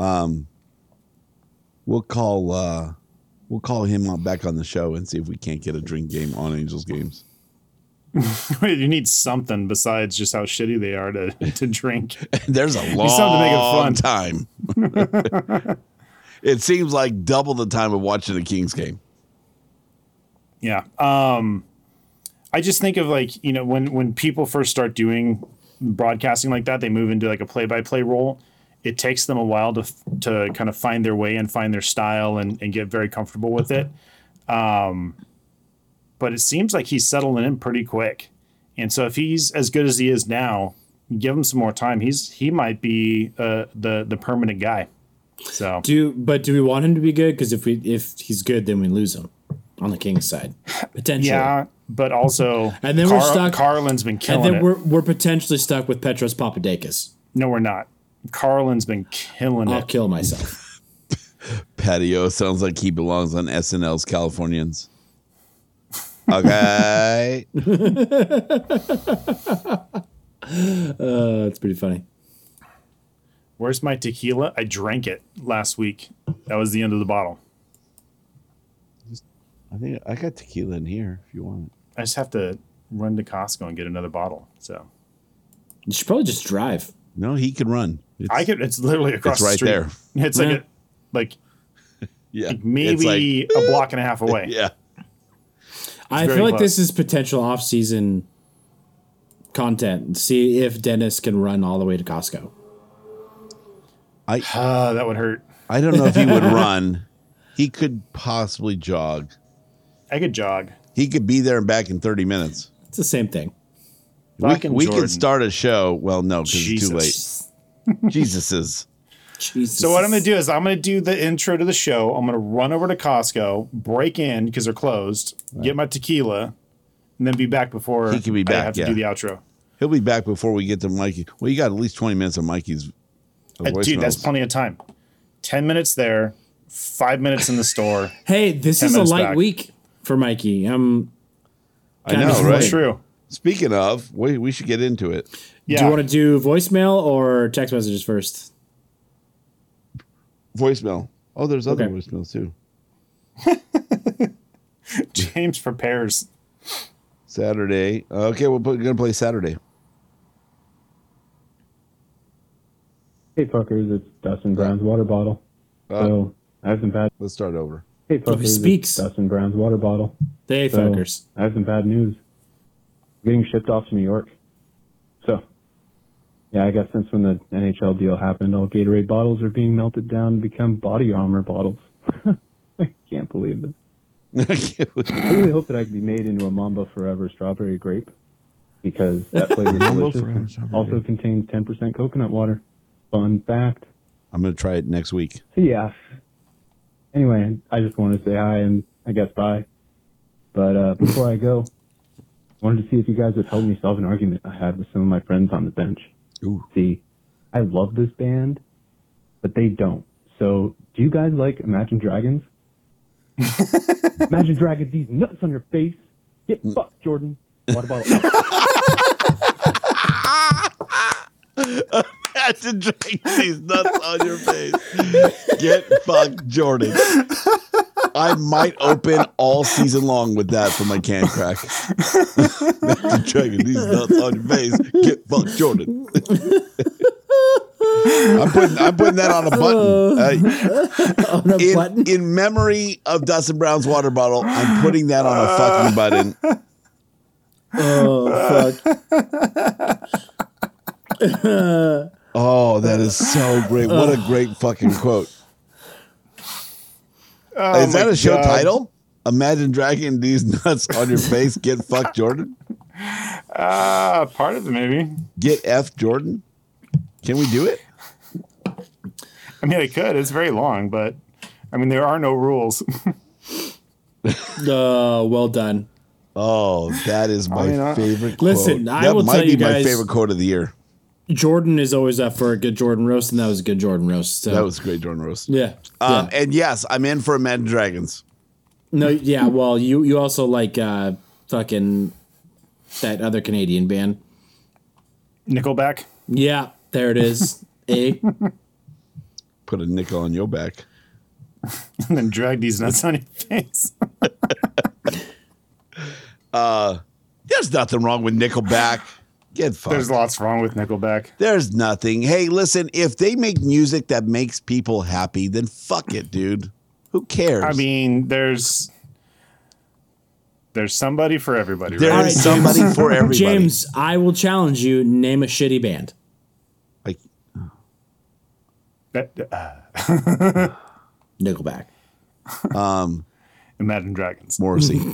him back on the show and see if we can't get a drink game on Angels games. You need something besides just how shitty they are to drink. There's a something to make it long fun. time. It seems like double the time of watching a Kings game. Yeah. I just think of like, when people first start doing broadcasting like that, they move into like a play-by-play role. It takes them a while to kind of find their way and find their style and get very comfortable with it. But it seems like he's settling in pretty quick. And so if he's as good as he is now, give him some more time. He might be the permanent guy. So Do we want him to be good? Because if he's good, then we lose him on the Kings side potentially. yeah, but also And then we're stuck. Carlin's been killing And then it. we're potentially stuck with Petros Papadakis. No, we're not. Carlin's been killing I'll it. kill myself. Patio sounds like he belongs on SNL's Californians. Okay. It's pretty funny. Where's my tequila? I drank it last week. That was the end of the bottle. I think I got tequila in here if you want it. I just have to run to Costco and get another bottle. So You should probably just drive. No, he can run. it's literally across It's right the street. there. It's Yeah. maybe It's a block and a half away. yeah. I very feel like close. this is potential off-season content. See if Dennis can run all the way to Costco. That would hurt. I don't know if he would run. He could possibly jog. I could jog. He could be there and back in 30 minutes. It's the same thing. Fucking We Jordan. could start a show. Well, no, because it's too late. Jesus. Jesus is. Jesus. So what I'm going to do is I'm going to do the intro to the show. I'm going to run over to Costco, break in because they're closed, get my tequila, and then be back before He can be I back, have to yeah. do the outro. He'll be back before we get to Mikey. Well, you got at least 20 minutes of Mikey's Dude, that's voicemails. plenty of time. 10 minutes there, 5 minutes in the store. Hey, this 10 is a minutes light back. week for Mikey. I know, That's right? true. Speaking of, we should get into it. Yeah. Do you want to do voicemail or text messages first? Voicemail. Oh, there's other Okay. voicemails too. James prepares. Saturday. Okay, we're going to play Saturday. Hey fuckers, it's Dustin Brown's water bottle. So I have some bad. Let's start over. Hey fuckers, speaks. it's Dustin Brown's water bottle. Hey, So fuckers. I have some bad news. Getting shipped off to New York. So yeah, I guess since when the NHL deal happened, all Gatorade bottles are being melted down and become body armor bottles. I can't believe this. I really hope that I can be made into a Mamba Forever strawberry grape because that flavor is delicious. Forever and strawberry also contains 10% coconut water. Fun fact. I'm going to try it next week. So yeah. Anyway, I just wanted to say hi and I guess bye. But before I go, I wanted to see if you guys would help me solve an argument I had with some of my friends on the bench. Ooh. See, I love this band, but they don't. So, do you guys like Imagine Dragons? Imagine Dragons, these nuts on your face. Get fucked, Jordan. Water bottle. Imagine drinking these nuts on your face. Get fucked, Jordan. I might open all season long with that for my can crack. Imagine drinking these nuts on your face. Get fucked, Jordan. I'm putting that on a button. On a button? In memory of Dustin Brown's water bottle, I'm putting that on a fucking button. Oh, fuck. Oh, that is so great. What a great fucking quote. Is that a show title? Imagine dragging these nuts on your face. Get fucked, Jordan. Part of it, maybe. Get F Jordan. Can we do it? I mean, I could. It's very long, but I mean, there are no rules. Well done. Oh, that is my favorite quote. Listen, I that will might tell be you my guys- favorite quote of the year. Jordan is always up for a good Jordan roast, and that was a good Jordan roast. So. That was a great Jordan roast. Yeah. And yes, I'm in for Imagine Dragons. No, yeah. Well, you also like fucking that other Canadian band. Nickelback. Yeah, there it is. Put a nickel on your back. And then drag these nuts on your face. There's nothing wrong with Nickelback. Get fucked. There's lots wrong with Nickelback. There's nothing. Hey, listen, if they make music that makes people happy, then fuck it, dude. Who cares? I mean, there's somebody for everybody. There's Right? right, somebody James. for everybody. James, I will challenge you. Name a shitty band. Like, Nickelback. Imagine Dragons. Morrissey.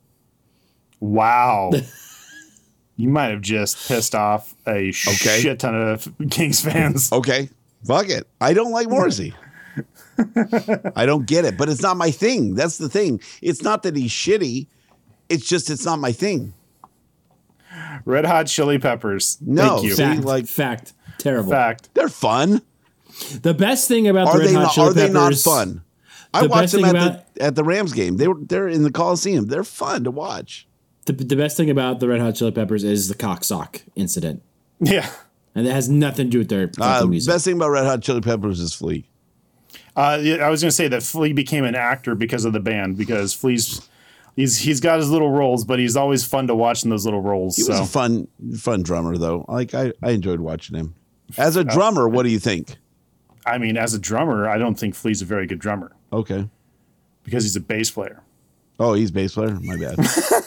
Wow. You might have just pissed off a shit ton of Kings fans. Okay. Fuck it. I don't like Morrissey. I don't get it, but it's not my thing. That's the thing. It's not that he's shitty. It's just it's not my thing. Red Hot Chili Peppers. No, Thank you. see, Fact. Terrible. Fact. They're fun. The best thing about Are the Red they Hot not? Chili Are they not Peppers. fun? I the watched best them thing at the Rams game. They're in the Coliseum. They're fun to watch. The best thing about the Red Hot Chili Peppers is the cock sock incident, Yeah. and that has nothing to do with their fucking music. Best thing about Red Hot Chili Peppers is Flea. Yeah, I was going to say that Flea became an actor because of the band, because Flea's he's got his little roles, but he's always fun to watch in those little roles. He was a fun drummer though. Like I enjoyed watching him. As a drummer, what do you think? I mean, as a drummer, I don't think Flea's a very good drummer Okay. because he's a bass player. Oh, he's a bass player? My bad.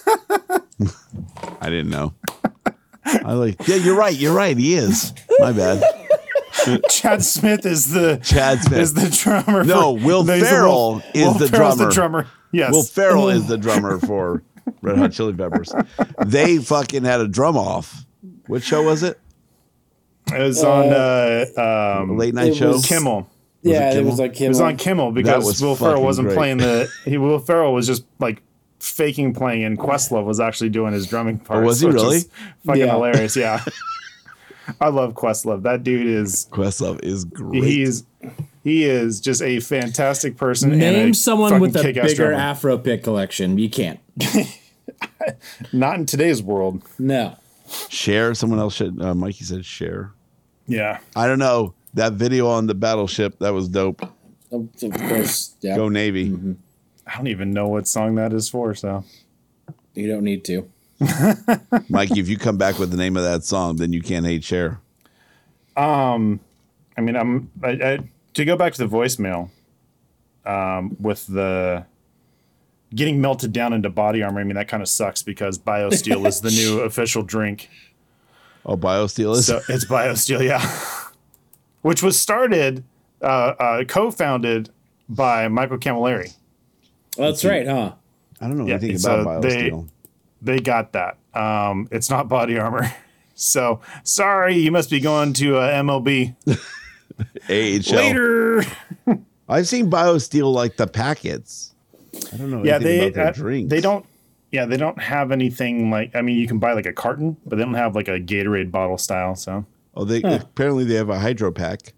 I didn't know. Yeah, you're right. You're right. He is. My bad. Chad Smith is the drummer. No, Will Ferrell is the Ferrell's drummer. the drummer. Yes. Will Ferrell is the drummer for Red Hot Chili Peppers. They fucking had a drum off. What show was it? It was on A late night show? Kimmel. Yeah, it Kimmel? was like It was on Kimmel because was Will Ferrell fucking wasn't great. playing Will Ferrell was just like faking playing, and Questlove was actually doing his drumming part. was he really? Fucking Yeah. hilarious. Yeah. I love Questlove. That dude is Questlove is great. he is just a fantastic person. and Name a someone with a fucking kick-ass bigger drummer. Afro pick collection. You can't. Not in today's world. No. Cher. Someone else should. Mikey said Cher. Yeah. I don't know. That video on the battleship, that was dope. Of course. Yeah. Go Navy. Mm-hmm. I don't even know what song that is for. So You don't need to. Mikey, if you come back with the name of that song, then you can't hate Cher. I mean, to go back to the voicemail, with the getting melted down into body armor. I mean, that kind of sucks because BioSteel is the new official drink. Oh, BioSteel is? So it's BioSteel, yeah. Which was started, co-founded by Michael Camilleri. Well, that's right, huh? I don't know Yeah, anything so about BioSteel. They got that. It's not body armor. So sorry, you must be going to MLB AHL. later. I've seen BioSteel like the packets. I don't know Yeah, anything about their drinks. they don't. Yeah, they don't have anything like. I mean, you can buy like a carton, but they don't have like a Gatorade bottle style. So Oh, apparently they have a hydro pack.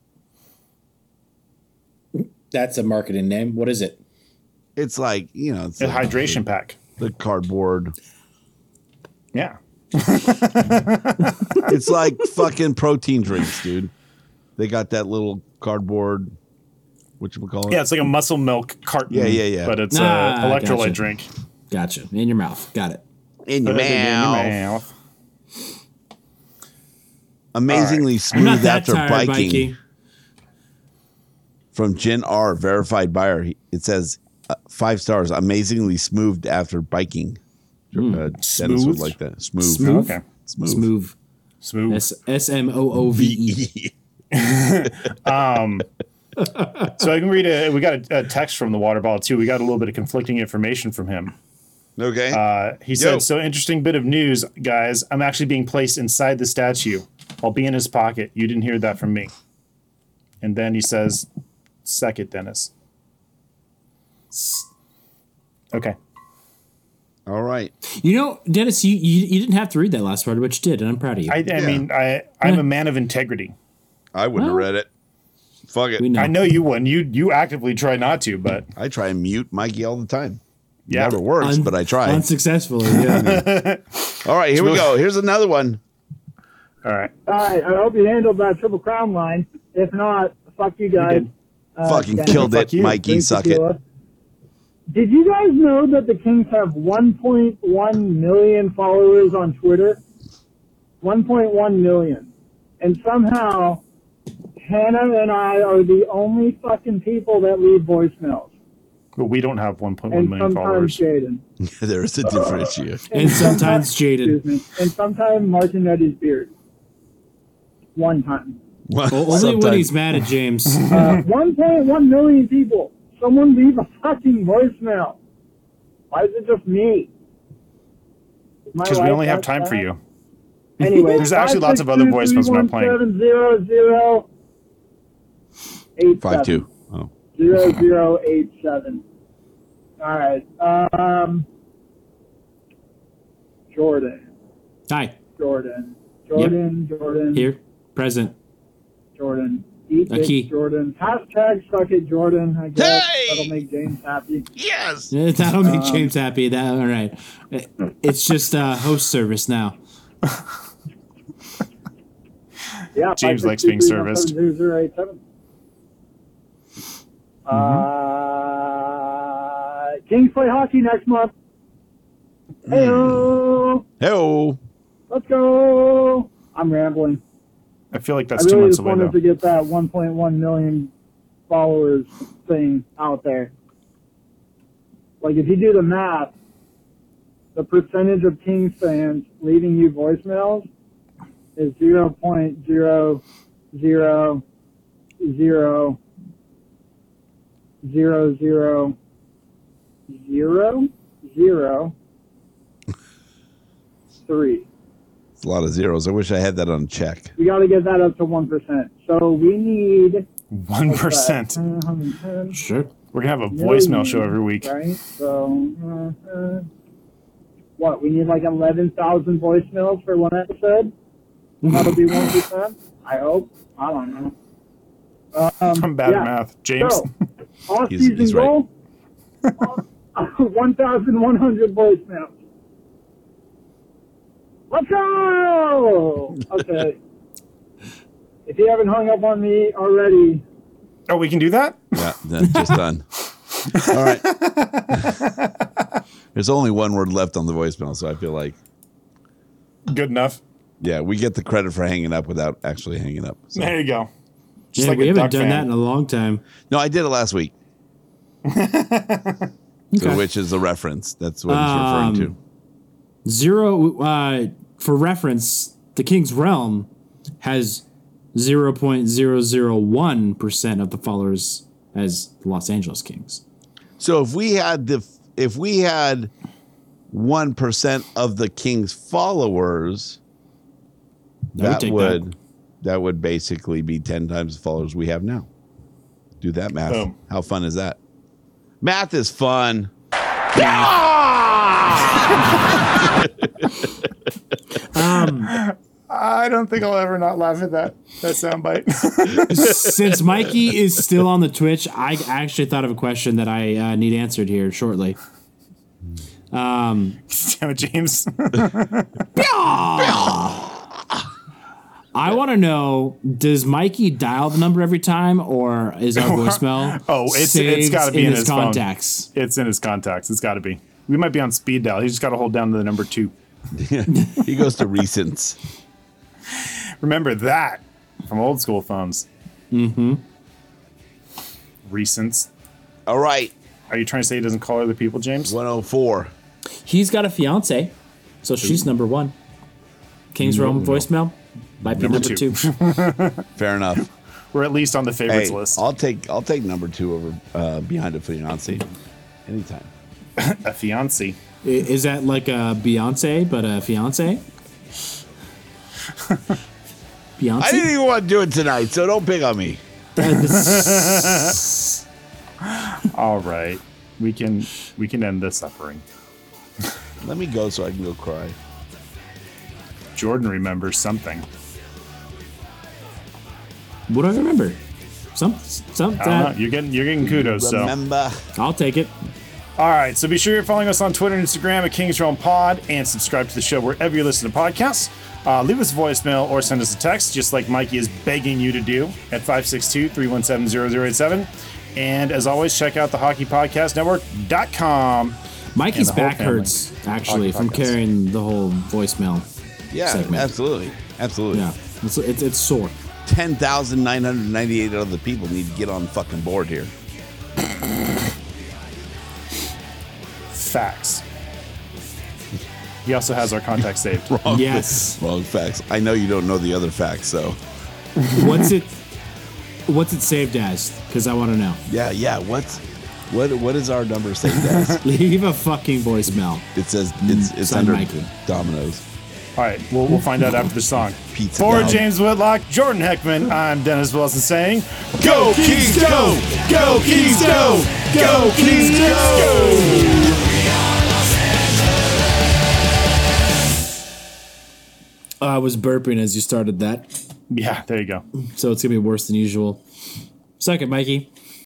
That's a marketing name. What is it? It's like, it's a like hydration pack. the cardboard. Yeah. It's like fucking protein drinks, dude. They got that little cardboard, whatchamacallit? Yeah, it's like a muscle milk carton. Yeah. But it's Ah, a electrolyte gotcha. drink. Gotcha. In your mouth. Got it. In your Put it in your mouth. mouth. Amazingly I'm not smooth that after tired, biking. Mikey. From Jen R, verified buyer. It says 5 stars. Amazingly smooth after biking. Dennis would Smooth? like that. Smooth. Smooth? Okay. Smooth. Smooth. SMOOVE. So I can read we got a text from the water bottle too. We got a little bit of conflicting information from him. Okay. He said, "So interesting bit of news, guys. I'm actually being placed inside the statue. I'll be in his pocket. You didn't hear that from me." And then he says, "Suck it, Dennis." Okay. All right. You know, Dennis, you didn't have to read that last part, but you did, and I'm proud of you. I mean, I'm a man of integrity. I wouldn't have read it. Fuck it. We know. I know you wouldn't. You actively try not to, but I try and mute Mikey all the time. yeah. Never works, but I try. Unsuccessfully, yeah. All right, here we go. Here's another one. All right. All right, I hope you handled that Triple Crown line. If not, fuck you guys. Fucking Dennis. killed it, Fuck you. Mikey. Thanks, Suck it. Tequila. Did you guys know that the Kings have 1.1 million followers on Twitter? 1.1 million. And somehow, Hannah and I are the only fucking people that leave voicemails. But we don't have 1.1 And million sometimes followers. Jaden. There is a differentiation. And sometimes Jaden. Excuse me. And sometimes Martinetti's beard. One time. Only when he's mad at James. 1.1 million people. Someone leave a fucking voicemail. Why is it just me? Because we only have time for you. Anyway, There's actually lots of other voicemails we're not playing. 5-2. Oh. 0087. All right. Jordan. Hi. Jordan. Here. Present. Jordan. Eat A it, key. Jordan. Hashtag suck it, Jordan. I guess Hey! that'll make James happy. Yes. That'll make James happy. All right. It's just host service now. Yeah, James likes being serviced. 0087. Kings play hockey next month. Hey-o! Hey-o. Let's go! I'm rambling. I feel like that's I 2 really months just away, wanted though. to get that 1.1 million followers thing out there. Like, if you do the math, the percentage of Kings fans leaving you voicemails is 0.0000003. It's a lot of zeros. I wish I had that on check. We got to get that up to 1%. So we need 1%. Sure. We're going to have a voicemail show every week. right? So what? We need like 11,000 voicemails for one episode. That'll be 1%. I hope. I don't know. I'm bad at math. James? So, off He's season right. goal. 1,100 voicemails. Let's go! Okay. If you haven't hung up on me already, Oh, we can do that? Yeah, that's just done. All right. There's only one word left on the voicemail, so I feel like, Good enough. yeah, we get the credit for hanging up without actually hanging up. So. There you go. Just Yeah, like we a haven't Duck done fan. that in a long time. No, I did it last week, Okay. which is a reference. That's what he's referring to. For reference, the King's Realm has 0.001% of the followers as the Los Angeles Kings. So if we had 1% of the King's followers, that would basically be 10 times the followers we have now. Do that math. Boom. How fun is that? Math is fun. I don't think I'll ever not laugh at that soundbite. Since Mikey is still on the Twitch, I actually thought of a question that I need answered here shortly. Damn it, James. I want to know, does Mikey dial the number every time, or is our voicemail it's saved got to be in his phone. contacts? It's in his contacts. It's got to be. We might be on speed dial. He's just got to hold down to the number 2. He goes to recents. Remember that from old school phones. Mm-hmm. Recents. All right. Are you trying to say he doesn't call other people, James? 104. He's got a fiance, so she's number 1. King's Realm voicemail might be number 2. Fair enough. We're at least on the favorites Hey, list. I'll take number 2 over behind a fiance anytime. A fiancé. Is that like a Beyonce, but a fiance? Beyonce? I didn't even want to do it tonight, so don't pick on me. All right. We can end the suffering. Let me go so I can go cry. Jordan remembers something. What do I remember? Some I don't know. You're getting kudos. Remember. So I'll take it. All right, so be sure you're following us on Twitter and Instagram at Kings Realm Pod, and subscribe to the show wherever you listen to podcasts. Leave us a voicemail or send us a text, just like Mikey is begging you to do, at 562-317-0087. And as always, check out the HockeyPodcastNetwork.com. Mikey's And the whole back family. hurts, actually, Hockey from podcast. carrying the whole voicemail Yeah, segment. absolutely. Absolutely. Yeah, it's sore. 10,998 other people need to get on the fucking board here. Facts. He also has our contact saved. Yes. Wrong facts. I know you don't know the other facts, so. What's it saved as? Because I want to know. Yeah. What is our number saved as? Leave a fucking voicemail. It says it's Sign under Mikey. Domino's. All right, we'll find out after the song. Pizza For Dog. James Whitlock, Jordan Heckman, I'm Dennis Wilson saying, Go Kings, go! Go Kings, go! Go Kings, go! I was burping as you started that, yeah, there you go. so it's going to be worse than usual. Second, Mikey.